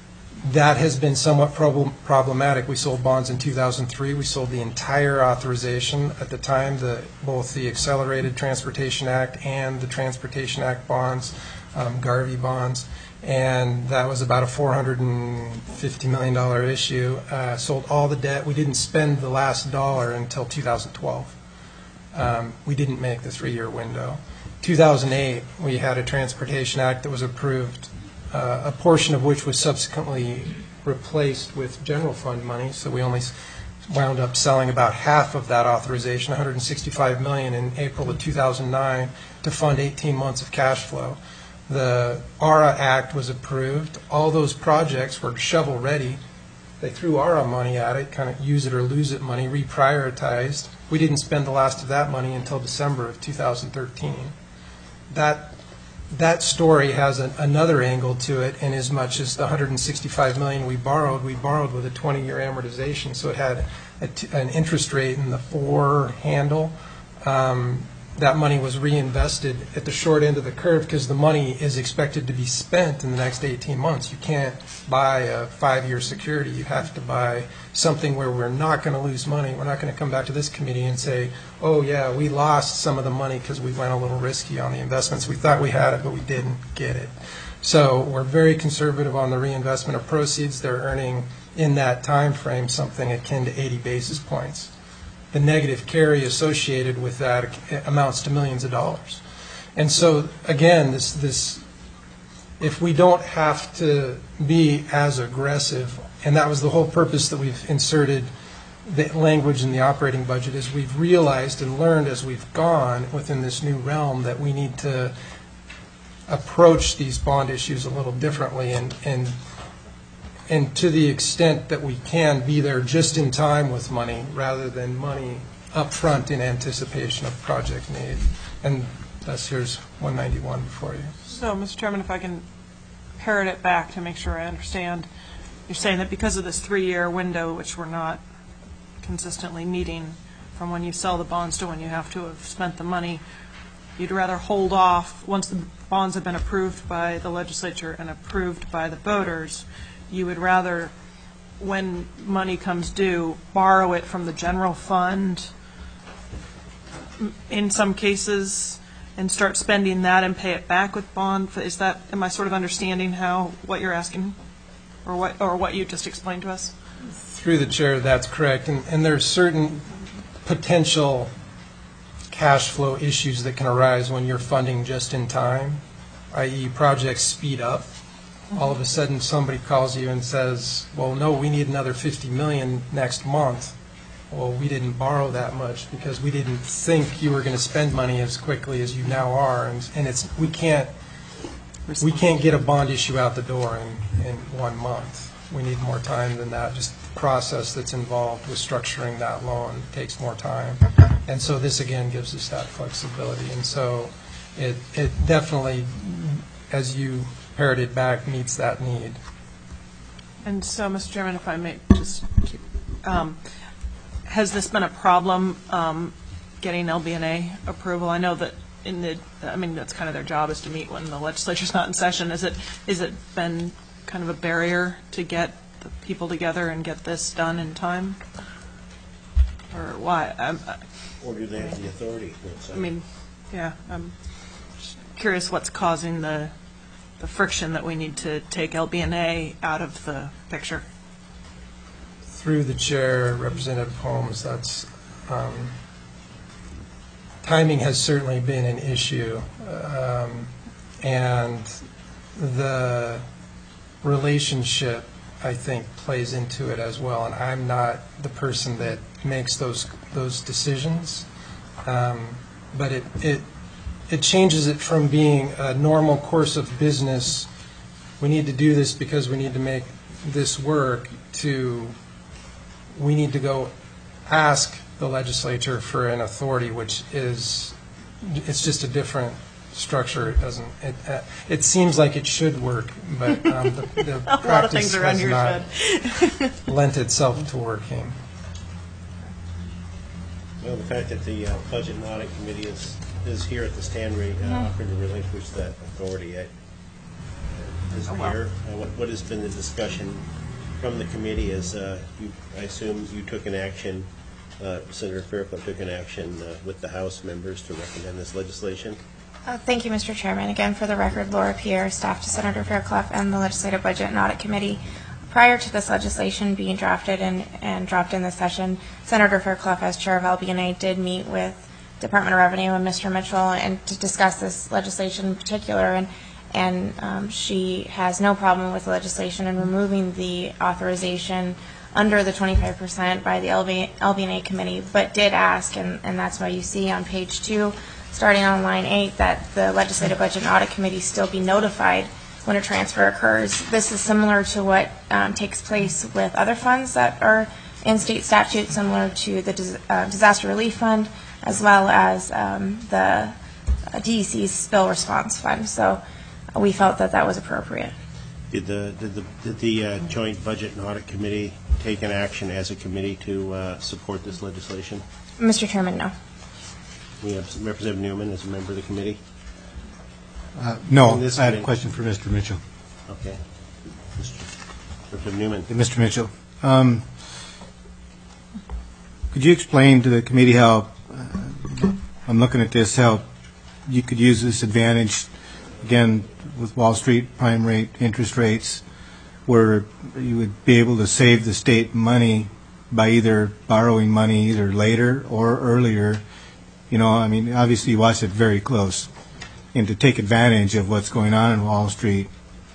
That has been somewhat prob- problematic. We sold bonds in two thousand three. We sold the entire authorization at the time, the, both the Accelerated Transportation Act and the Transportation Act bonds, um, Garvey bonds, and that was about a four hundred fifty million dollars issue. Uh, sold all the debt. We didn't spend the last dollar until two thousand twelve. Um, we didn't make the three-year window. two thousand eight, we had a Transportation Act that was approved, uh, a portion of which was subsequently replaced with general fund money, so we only wound up selling about half of that authorization, one hundred sixty-five million dollars in April of two thousand nine, to fund eighteen months of cash flow. The A R A Act was approved. All those projects were shovel-ready. They threw A R A money at it, kind of use it or lose it money, reprioritized. We didn't spend the last of that money until December of two thousand thirteen. That that story has an, another angle to it, in as much as the one hundred sixty-five million dollars we borrowed, we borrowed with a twenty-year amortization, so it had a t- an interest rate in the four handle. Um, that money was reinvested at the short end of the curve because the money is expected to be spent in the next eighteen months. You can't buy a five-year security. You have to buy something where we're not going to lose money. We're not going to come back to this committee and say, oh, yeah, we lost some of the money because we went a little risky on the investments. We thought we had it, but we didn't get it. So we're very conservative on the reinvestment of proceeds. They're earning, in that time frame, something akin to eighty basis points. The negative carry associated with that amounts to millions of dollars. And so, again, this, this, if we don't have to be as aggressive, and that was the whole purpose that we've inserted the language in the operating budget, is we've realized and learned as we've gone within this new realm that we need to approach these bond issues a little differently, and, and and to the extent that we can be there just in time with money rather than money up front in anticipation of project need. And thus here's one ninety-one for you. So, Mister Chairman, if I can parrot it back to make sure I understand, you're saying that because of this three-year window, which we're not consistently meeting from when you sell the bonds to when you have to have spent the money, you'd rather hold off once the bonds have been approved by the legislature and approved by the voters. You would rather, when money comes due, borrow it from the general fund in some cases and start spending that and pay it back with bond. Is that, am I sort of understanding how, what you're asking, or what, or what you just explained to us? Through the chair, that's correct. And, and there's certain potential cash flow issues that can arise when you're funding just in time, that is projects speed up. All of a sudden somebody calls you and says, well, no, we need another fifty million dollars next month. Well, we didn't borrow that much because we didn't think you were going to spend money as quickly as you now are. And, and it's we can't we can't get a bond issue out the door in, in one month. We need more time than that. Just the process that's involved with structuring that loan takes more time. And so this, again, gives us that flexibility. And so it it definitely, as you parroted back, meets that need. And so, Mister Chairman, if I may just keep, um, has this been a problem um, getting L B N A approval? I know that in the, I mean, that's kind of their job, is to meet when the legislature's not in session. Is it, is it been kind of a barrier to get the people together and get this done in time? Or why? I'm, I, or do they have the authority? I mean, yeah, I'm just curious what's causing the the friction that we need to take L B N A out of the picture. Through the chair, Representative Holmes, that's um, timing has certainly been an issue, um, and the relationship, I think, plays into it as well. And I'm not the person that makes those those decisions, um, but it it. It changes it from being a normal course of business, we need to do this because we need to make this work, to we need to go ask the legislature for an authority, which is, it's just a different structure. It doesn't, it, uh, it seems like it should work, but um, the, the a practice lot of things around has your not shed. lent itself to working. Well, the fact that the uh, Budget and Audit Committee is is here at the stand rate, uh, offering to relinquish that authority, I, is here. Uh, What what has been the discussion from the committee is, uh, you- I assume you took an action, uh, Senator Fairclough took an action uh, with the House members to recommend this legislation? Uh, Thank you, Mister Chairman. Again, for the record, Laura Pierre, staff to Senator Fairclough and the Legislative Budget and Audit Committee. Prior to this legislation being drafted and, and dropped in this session, Senator Fairclough, as chair of L B N A, did meet with Department of Revenue and Mister Mitchell and to discuss this legislation in particular, and and um, she has no problem with the legislation and removing the authorization under the twenty-five percent by the L B N A committee, but did ask, and, and that's why you see on page two, starting on line eight, that the Legislative Budget and Audit Committee still be notified when a transfer occurs. This is similar to what um, takes place with other funds that are in state statute, similar to the dis uh, Disaster Relief Fund, as well as um, the uh, D E C's Spill Response Fund. So uh, we felt that that was appropriate. Did the, did the, did the uh, Joint Budget and Audit Committee take an action as a committee to uh, support this legislation? Mister Chairman, no. We have Representative Newman as a member of the committee. Uh, No, In this I had a committee- question for Mister Mitchell. Okay. Mister Representative Newman. Hey, Mister Mitchell, um, could you explain to the committee how, uh, I'm looking at this, how you could use this advantage, again, with Wall Street prime rate interest rates, where you would be able to save the state money by either borrowing money either later or earlier? You know, I mean, obviously you watch it very close, and to take advantage of what's going on in Wall Street,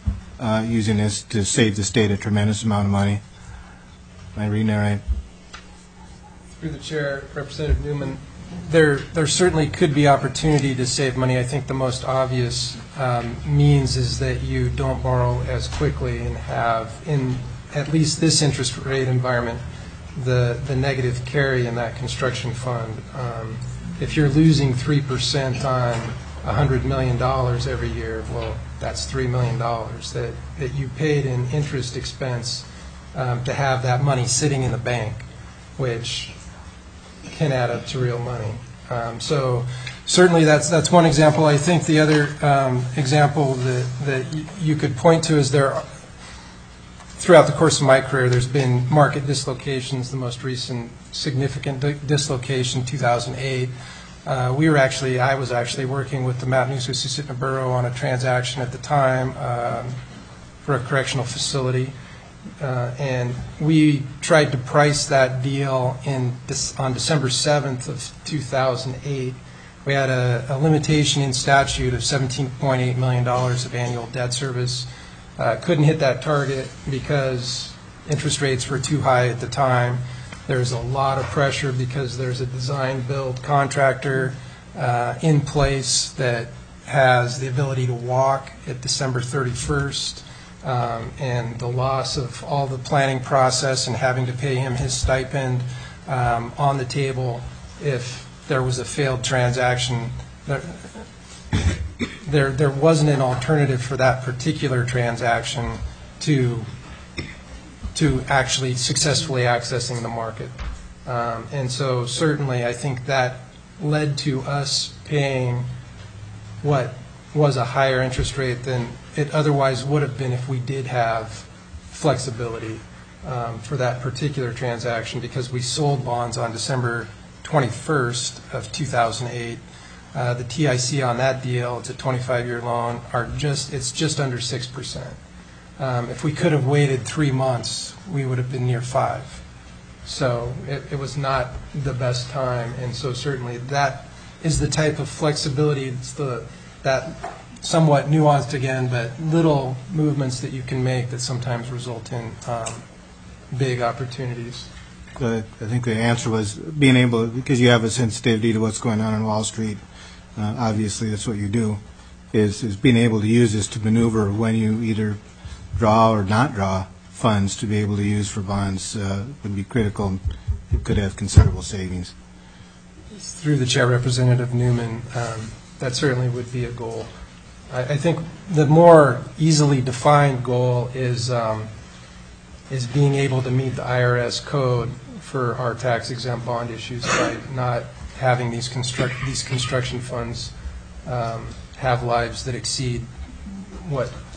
uh, using this to save the state a tremendous amount of money. Am I reading that right? Through the chair, Representative Newman, there there certainly could be opportunity to save money. I think the most obvious um, means is that you don't borrow as quickly and have, in at least this interest rate environment, the the negative carry in that construction fund. Um, if you're losing three percent on one hundred million dollars every year, well, that's three million dollars that, that you paid in interest expense um, to have that money sitting in the bank, which can add up to real money. Um, so certainly that's that's one example. I think the other um, example that, that y you could point to is there, throughout the course of my career, there's been market dislocations. The most recent significant di dislocation, two thousand eight. Uh, we were actually, I was actually working with the Matanuska-Susitna Borough on a transaction at the time um, for a correctional facility. Uh, and we tried to price that deal in this, on December seventh of two thousand eight. We had a, a limitation in statute of seventeen point eight million dollars of annual debt service. Uh, couldn't hit that target because interest rates were too high at the time. There's a lot of pressure because there's a design-build contractor uh, in place that has the ability to walk at December thirty-first. Um, and the loss of all the planning process and having to pay him his stipend um, on the table if there was a failed transaction. There, there, there wasn't an alternative for that particular transaction to, to actually successfully accessing the market. Um, and so certainly I think that led to us paying what was a higher interest rate than it otherwise would have been if we did have flexibility um, for that particular transaction, because we sold bonds on December twenty-first of two thousand eight. Uh, the T I C on that deal, it's a twenty-five year loan, are just it's just under six percent. Um, if we could have waited three months, we would have been near five. So it, it was not the best time, and so certainly that is the type of flexibility. It's the that somewhat nuanced again, but little movements that you can make that sometimes result in um, big opportunities. Uh, I think the answer was being able, because you have a sensitivity to what's going on in Wall Street, uh, obviously that's what you do, is, is being able to use this to maneuver when you either draw or not draw funds to be able to use for bonds uh, would be critical. It could have considerable savings. Through the chair, Representative Newman, um, that certainly would be a goal. I, I think the more easily defined goal is um, is being able to meet the I R S code for our tax-exempt bond issues by not having these construct these construction funds um, have lives that exceed what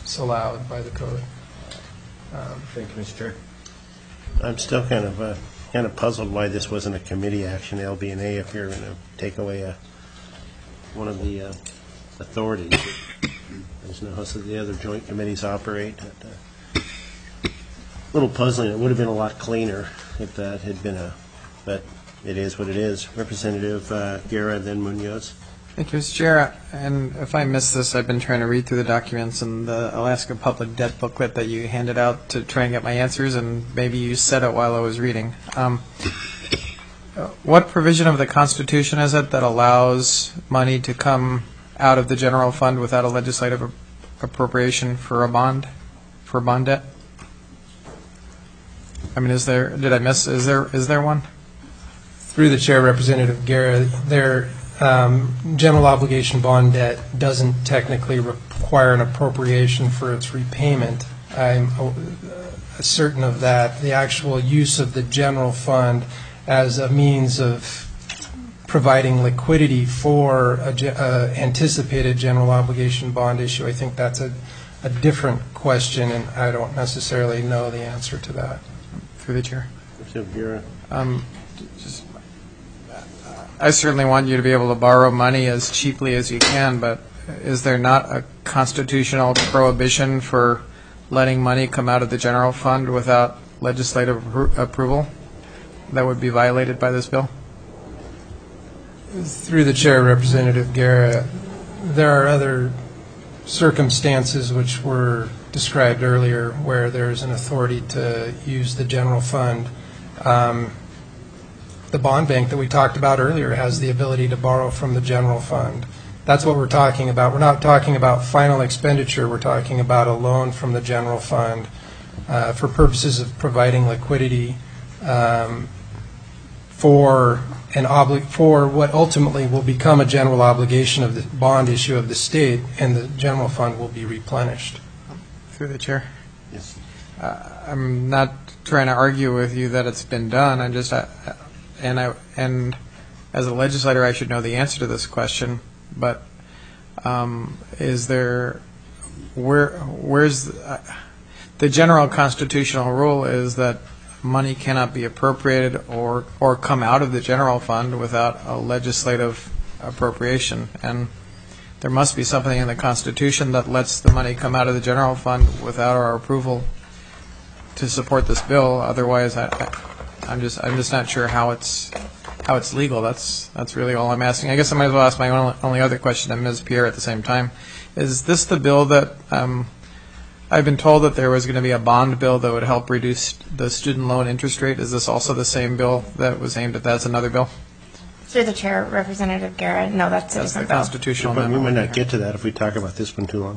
that's allowed by the code. Um, Thank you, Mister Chair. I'm still kind of, uh, kind of puzzled why this wasn't a committee action, L B and A, if you're going to take away a, one of the uh, authorities. There's no how the other joint committees operate. A little puzzling. It would have been a lot cleaner if that had been a, but it is what it is. Representative uh, Guerra, then Munoz. Thank you, Mister Chair. And if I missed this, I've been trying to read through the documents and the Alaska Public Debt booklet that you handed out to try and get my answers, and maybe you said it while I was reading. Um, what provision of the Constitution is it that allows money to come out of the general fund without a legislative appropriation for a bond, for bond debt? I mean, is there, did I miss, is there, is there one? Through the chair, Representative Guerra, their um, general obligation bond debt doesn't technically require an appropriation for its repayment. I'm uh, certain of that. The actual use of the general fund as a means of providing liquidity for a ge- uh, anticipated general obligation bond issue, I think that's a, a different question, and I don't necessarily know the answer to that. Through the chair. Representative Guerra. Um, just, I certainly want you to be able to borrow money as cheaply as you can, but is there not a constitutional prohibition for letting money come out of the general fund without legislative appro- approval that would be violated by this bill? Through the chair, Representative Guerra, there are other circumstances which were described earlier where there's an authority to use the general fund. Um, the bond bank that we talked about earlier has the ability to borrow from the general fund. That's what we're talking about. We're not talking about final expenditure. We're talking about a loan from the general fund uh, for purposes of providing liquidity um, for an obli- for what ultimately will become a general obligation of the bond issue of the state, and the general fund will be replenished. Through the chair. Yes. Uh, I'm not trying to argue with you that it's been done. I'm just, uh, and I and as a legislator, I should know the answer to this question. But um, is there where where's uh, the general constitutional rule is that money cannot be appropriated or or come out of the general fund without a legislative appropriation, and there must be something in the Constitution that lets the money come out of the general fund without our approval to support this bill. Otherwise, I, I, I'm just I'm just not sure how it's how it's legal. That's that's really all I'm asking. I guess I might as well ask my only, only other question to Miz Pierre at the same time. Is this the bill that um, I've been told that there was going to be a bond bill that would help reduce the student loan interest rate? Is this also the same bill that was aimed at that? That's another bill? Through the chair, Representative Guerra, no, that's a That's the different bill. constitutional But we amendment. might not get to that if we talk about this one too long.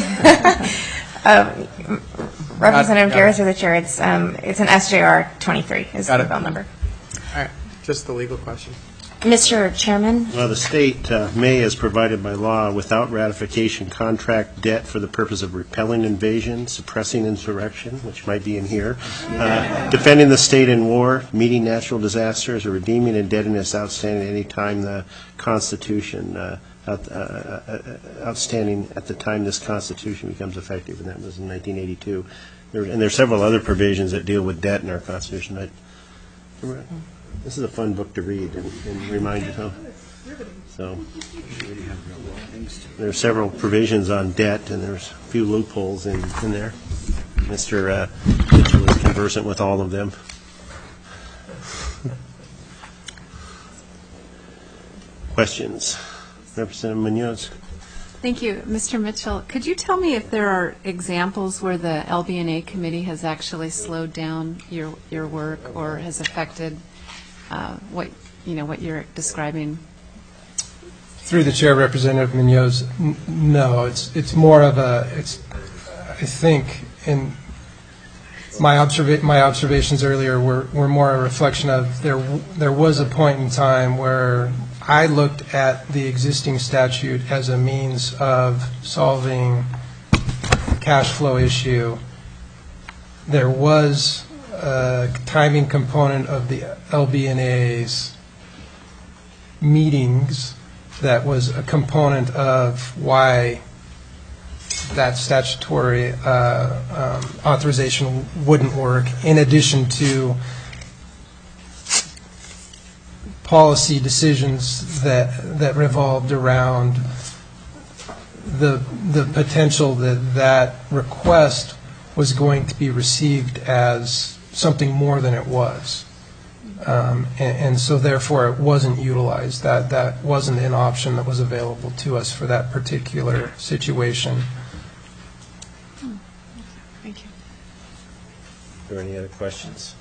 Um, Representative Got it. Guerra, through the chair, it's um, it's an S J R twenty-three is Got the it. bill number. All right, just the legal question. Mister Chairman, Well, the state uh, may, as provided by law, without ratification, contract debt for the purpose of repelling invasion, suppressing insurrection, which might be in here, uh, defending the state in war, meeting natural disasters, or redeeming indebtedness outstanding at any time the Constitution, uh, out, uh, uh, outstanding at the time this Constitution becomes effective, and that was in nineteen eighty-two. There, and there are several other provisions that deal with debt in our Constitution. I, This is a fun book to read and, and remind you of. So there are several provisions on debt, and there's a few loopholes in, in there. Mister Uh, Mitchell is conversant with all of them. Questions? Representative Munoz. Thank you. Mister Mitchell, could you tell me if there are examples where the L B and A committee has actually slowed down your, your work or has affected uh, what, you know, what you're describing? Through the chair, Representative Munoz, n- no, it's it's more of a, it's, I think, in my observa- my observations earlier were, were more a reflection of there w- there was a point in time where I looked at the existing statute as a means of solving the cash flow issue. There was a timing component of the L B and A's meetings that was a component of why that statutory uh, um, authorization wouldn't work, in addition to policy decisions that that revolved around the the potential that that request was going to be received as something more than it was. Um, and, and so therefore it wasn't utilized. That that wasn't an option that was available to us for that particular situation. Thank you. Are there any other questions?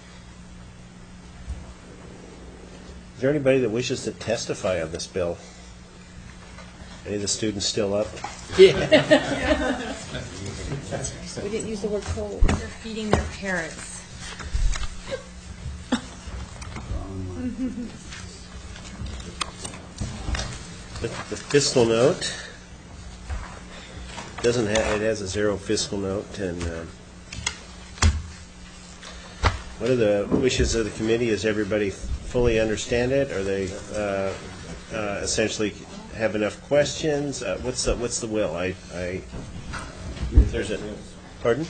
Is there anybody that wishes to testify on this bill? Any of the students still up? Yeah. We didn't use the word cold. They're feeding their parents. The, the fiscal note doesn't have, it has a zero fiscal note, and uh, what are the wishes of the committee? Does everybody fully understand it? Or they uh, uh, essentially have enough questions? Uh, what's the what's the will? I, I there's a pardon.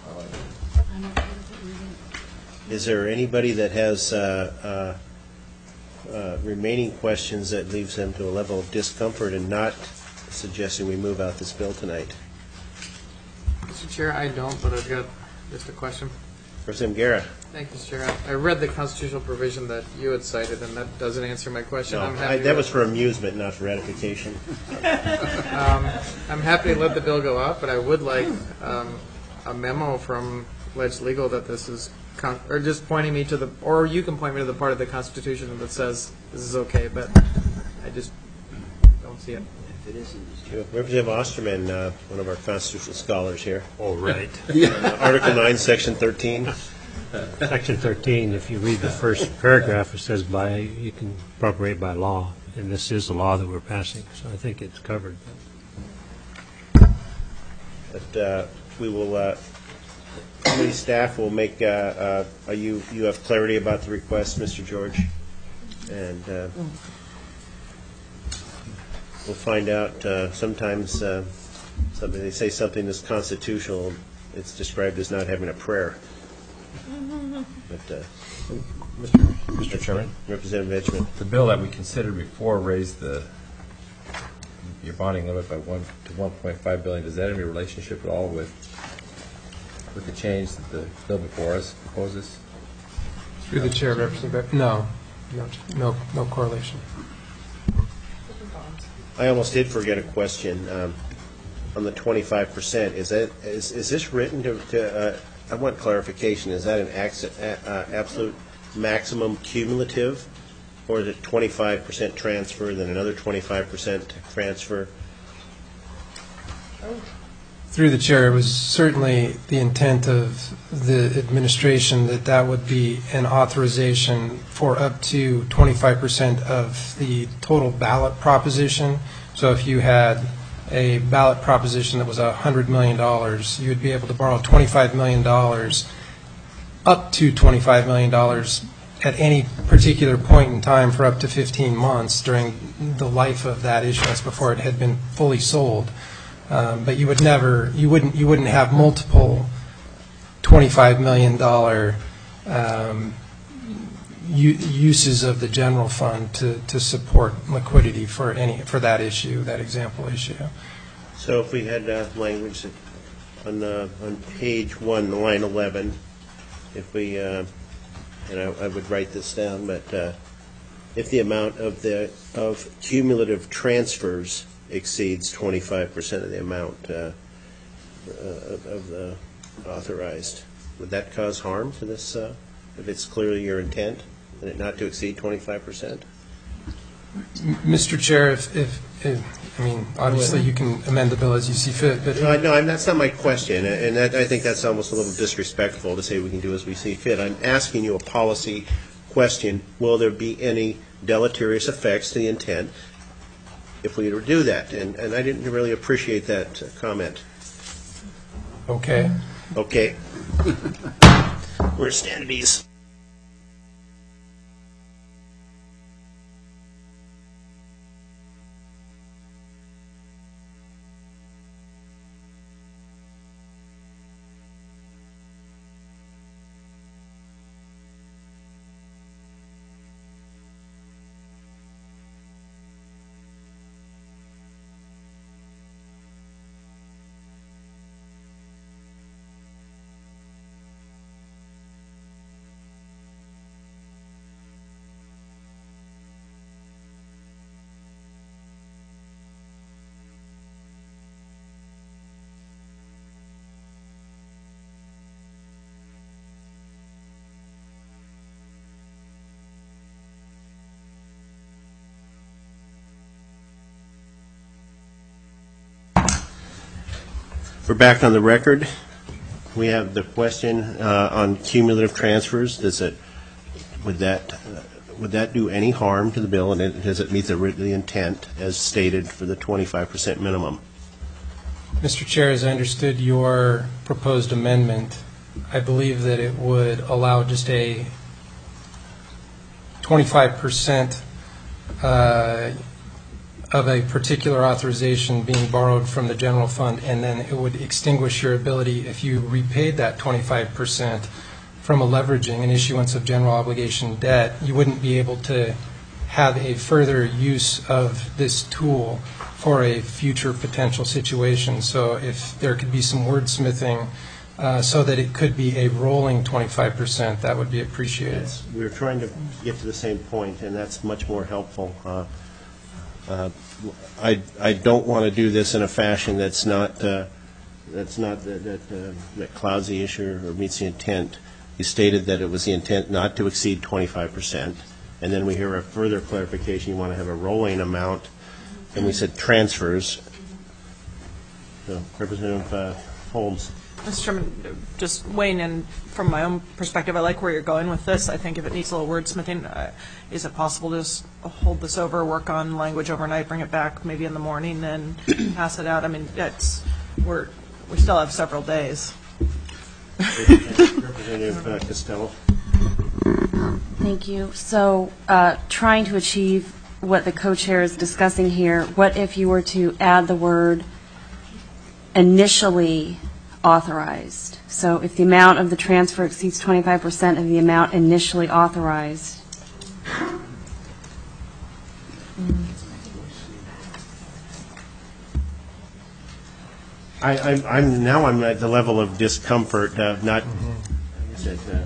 Is there anybody that has uh, uh, uh, remaining questions that leaves them to a level of discomfort and not suggesting we move out this bill tonight? Mister Chair, I don't, but I've got just a question. Representative Guerra. Thank you, Mister Chair. I read the constitutional provision that you had cited, and that doesn't answer my question. No, I'm I, happy that to- was for amusement, not for ratification. um, I'm happy to let the bill go up, but I would like um, a memo from Ledge Legal that this is, con- or just pointing me to the, or you can point me to the part of the Constitution that says this is okay, but I just don't see it. Representative Osterman, uh, one of our constitutional scholars here. Oh, right. Article nine, Section thirteen. Section thirteen, if you read the first paragraph, it says by, you can appropriate by law, and this is the law that we're passing, so I think it's covered. But uh, we will, uh, committee staff will make, uh, uh, you, you have clarity about the request, Mister George? And uh, we'll find out, uh, sometimes uh, something, they say something is constitutional, it's described as not having a prayer. But, uh, Mister Chairman, Representative Edgman. the bill that we considered before raised the your bonding limit by one to one point five billion. Does that have any relationship at all with with the change that the bill before us proposes? Through the chair, Representative. No, no, no, no correlation. I almost did forget a question um, on the twenty-five percent. Is that is is this written to? to uh, I want clarification. Is that an acc- uh, absolute maximum cumulative, or is it twenty-five percent transfer, then another twenty-five percent transfer? Through the chair, it was certainly the intent of the administration that that would be an authorization for up to twenty-five percent of the total ballot proposition. So if you had a ballot proposition that was one hundred million dollars, you would be able to borrow twenty-five million dollars, up to twenty-five million dollars at any particular point in time for up to fifteen months during the life of that issuance before it had been fully sold. Um, but you would never, you wouldn't, you wouldn't have multiple twenty-five million dollars um, u- uses of the general fund to, to support liquidity for any for that issue, that example issue. So if we had uh, language that on uh, on page one, line eleven, if we, uh, and I, I would write this down, but uh, if the amount of the of cumulative transfers exceeds twenty-five percent of the amount uh, uh, of the authorized, would that cause harm to this, uh, if it's clearly your intent, and it not to exceed twenty-five percent? Mister Chair, if, if, if, I mean, obviously you can amend the bill as you see fit, but... No, no, I'm- that's not my question, and that, I think that's almost a little disrespectful to say we can do as we see fit. I'm asking you a policy question. Will there be any deleterious effects to the intent if we were to do that? And, and I didn't really appreciate that uh, comment. Okay. Okay. We're stand at ease. We're back on the record. We have the question uh, on cumulative transfers. Does it, would that, uh, would that do any harm to the bill, and it, does it meet the, the intent as stated for the twenty-five percent minimum? Mister Chair, as I understood your proposed amendment, I believe that it would allow just a twenty-five percent uh, of a particular authorization being borrowed from the general fund, and then it would extinguish your ability, if you repaid that twenty-five percent from a leveraging and issuance of general obligation debt, you wouldn't be able to have a further use of this tool for a future potential situation. So if there could be some wordsmithing uh, so that it could be a rolling twenty-five percent, that would be appreciated. Yes, we're trying to get to the same point, and that's much more helpful. Uh, uh, I, I don't want to do this in a fashion that's not uh, that's not that that, uh, that clouds the issue or meets the intent. You stated that it was the intent not to exceed twenty-five percent, and then we hear a further clarification. You want to have a rolling amount, and we said transfers. So, Representative uh, Holmes. Mister Chairman, just weighing in from my own perspective, I like where you're going with this. I think if it needs a little wordsmithing, uh, is it possible to just hold this over, work on language overnight, bring it back maybe in the morning, and pass it out? I mean, that's we're we still have several days. Representative uh, Costello. Thank you. So, uh, trying to achieve what the co-chair is discussing here, what if you were to add the word initially authorized? So if the amount of the transfer exceeds twenty-five percent of the amount initially authorized. I, I'm, I'm now I'm at the level of discomfort, uh, not. Said, uh,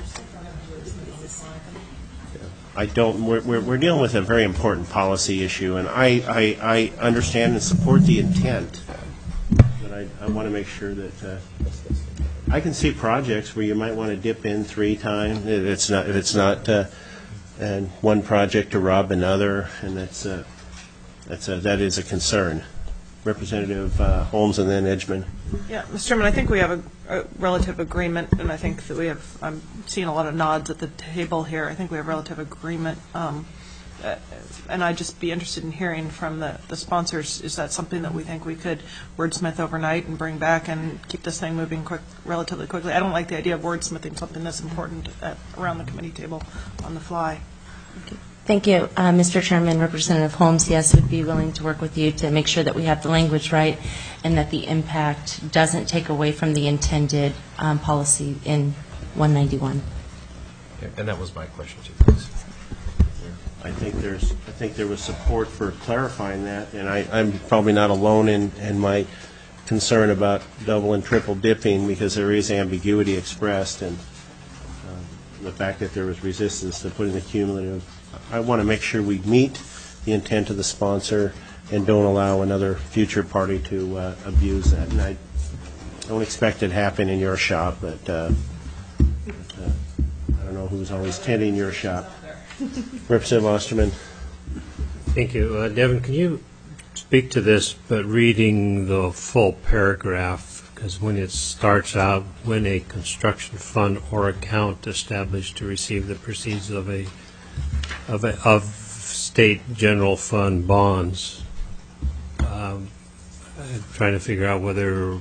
I don't. We're, we're we're dealing with a very important policy issue, and I I, I understand and support the intent, but I, I want to make sure that uh, I can see projects where you might want to dip in three times. If it's not if it's not uh, and one project to rob another, and that's uh, that's a, that is a concern. Representative uh, Holmes and then Edgman. Yeah, Mister Chairman, I think we have a, a relative agreement, and I think that we have, I'm seeing a lot of nods at the table here. I think we have relative agreement. Um, uh, and I'd just be interested in hearing from the, the sponsors, is that something that we think we could wordsmith overnight and bring back and keep this thing moving quick, relatively quickly? I don't like the idea of wordsmithing something this important at, around the committee table on the fly. Okay. Thank you, uh, Mister Chairman. Representative Holmes, yes, would be willing to work with you to make sure that we have the language right and that the impact doesn't take away from the intended um, policy in one ninety-one. Okay, and that was my question too. Please. I think there's I think there was support for clarifying that, and I, I'm probably not alone in, in my concern about double and triple dipping, because there is ambiguity expressed, and uh, the fact that there was resistance to putting the cumulative. I want to make sure we meet the intent of the sponsor and don't allow another future party to uh, abuse that. And I don't expect it to happen in your shop, but uh, uh, I don't know who's always tending your shop. Representative Osterman. Thank you. Uh, Devin, can you speak to this, but reading the full paragraph, because when it starts out, when a construction fund or account established to receive the proceeds of a Of, a, of state general fund bonds, um, I'm trying to figure out whether,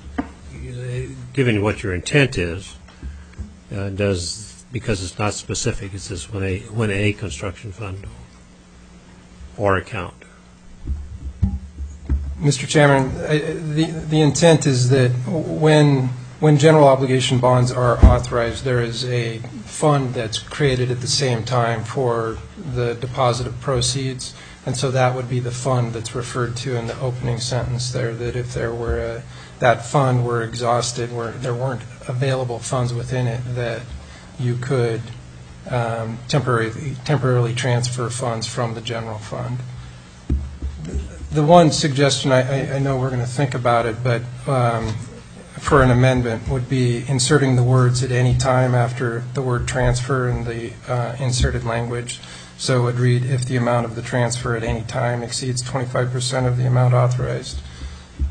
given what your intent is, uh, does, because it's not specific, is this when a when a construction fund or account? Mister Chairman, I, the the intent is that when when general obligation bonds are authorized, there is a fund that's created at the same time for the deposit of proceeds, and so that would be the fund that's referred to in the opening sentence there, that if there were a, that fund were exhausted, where there weren't available funds within it, that you could um, temporarily temporarily transfer funds from the general fund. The one suggestion, I, I, I know we're going to think about it, but um, for an amendment would be inserting the words at any time after the word transfer in the uh, inserted language. So it would read, if the amount of the transfer at any time exceeds twenty-five percent of the amount authorized.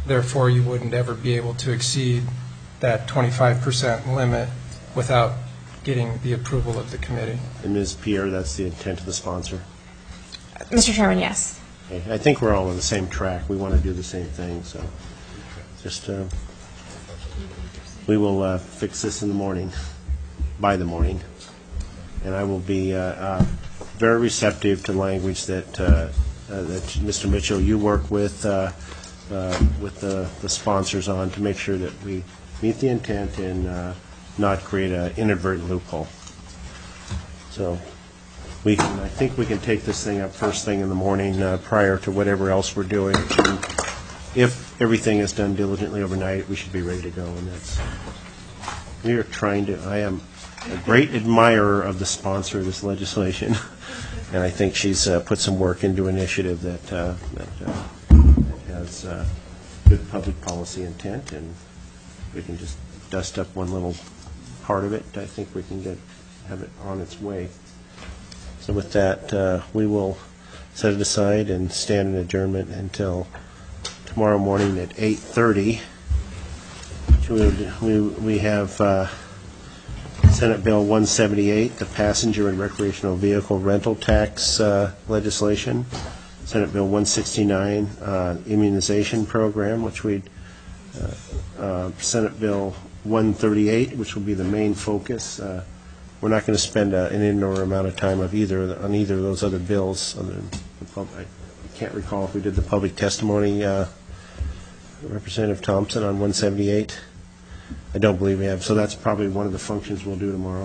therefore you wouldn't ever be able to exceed that twenty-five percent limit without getting the approval of the committee. And Miz Pierre, that's the intent of the sponsor? Mister Chairman, yes. Okay. I think we're all on the same track. We want to do the same thing, so just, uh, we will uh, fix this in the morning, by the morning. And I will be uh, uh, very receptive to language that, uh, uh, that Mister Mitchell, you work with, uh, uh, with the, the sponsors on to make sure that we meet the intent and uh, not create an inadvertent loophole. So we can, I think we can take this thing up first thing in the morning uh, prior to whatever else we're doing. And if everything is done diligently overnight, we should be ready to go. And that's, we are trying to, I am a great admirer of the sponsor of this legislation, and I think she's uh, put some work into an initiative that, uh, that, uh, that has uh, good public policy intent, and we can just dust up one little part of it. I think we can get have it on its way. So with that, uh, we will set it aside and stand in adjournment until tomorrow morning at eight thirty. We, we, we have uh, Senate Bill one seventy-eight, the passenger and recreational vehicle rental tax uh, legislation. Senate Bill one sixty-nine, uh, immunization program, which we uh, uh, Senate Bill one thirty-eight, which will be the main focus. Uh, we're not going to spend uh, an inordinate amount of time of either on either of those other bills. Other than the pub- I can't recall if we did the public testimony. Uh, Representative Thompson on one seventy-eight. I don't believe we have, so that's probably one of the functions we'll do tomorrow.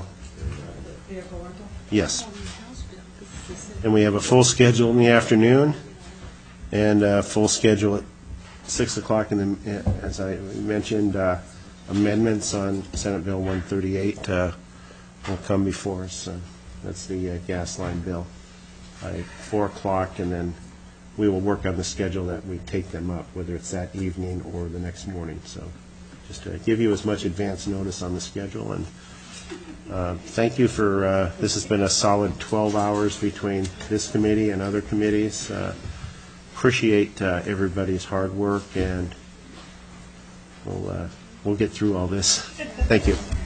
Yes. And we have a full schedule in the afternoon and a full schedule at six o'clock. And then, as I mentioned, uh, amendments on Senate Bill one thirty-eight uh, will come before us. Uh, that's the uh, gas line bill by four o'clock, and then we will work on the schedule that we take them up, whether it's that evening or the next morning. So just to give you as much advance notice on the schedule. And uh, thank you for, uh, this has been a solid twelve hours between this committee and other committees. Uh, appreciate uh, everybody's hard work, and we'll, uh, we'll get through all this. Thank you.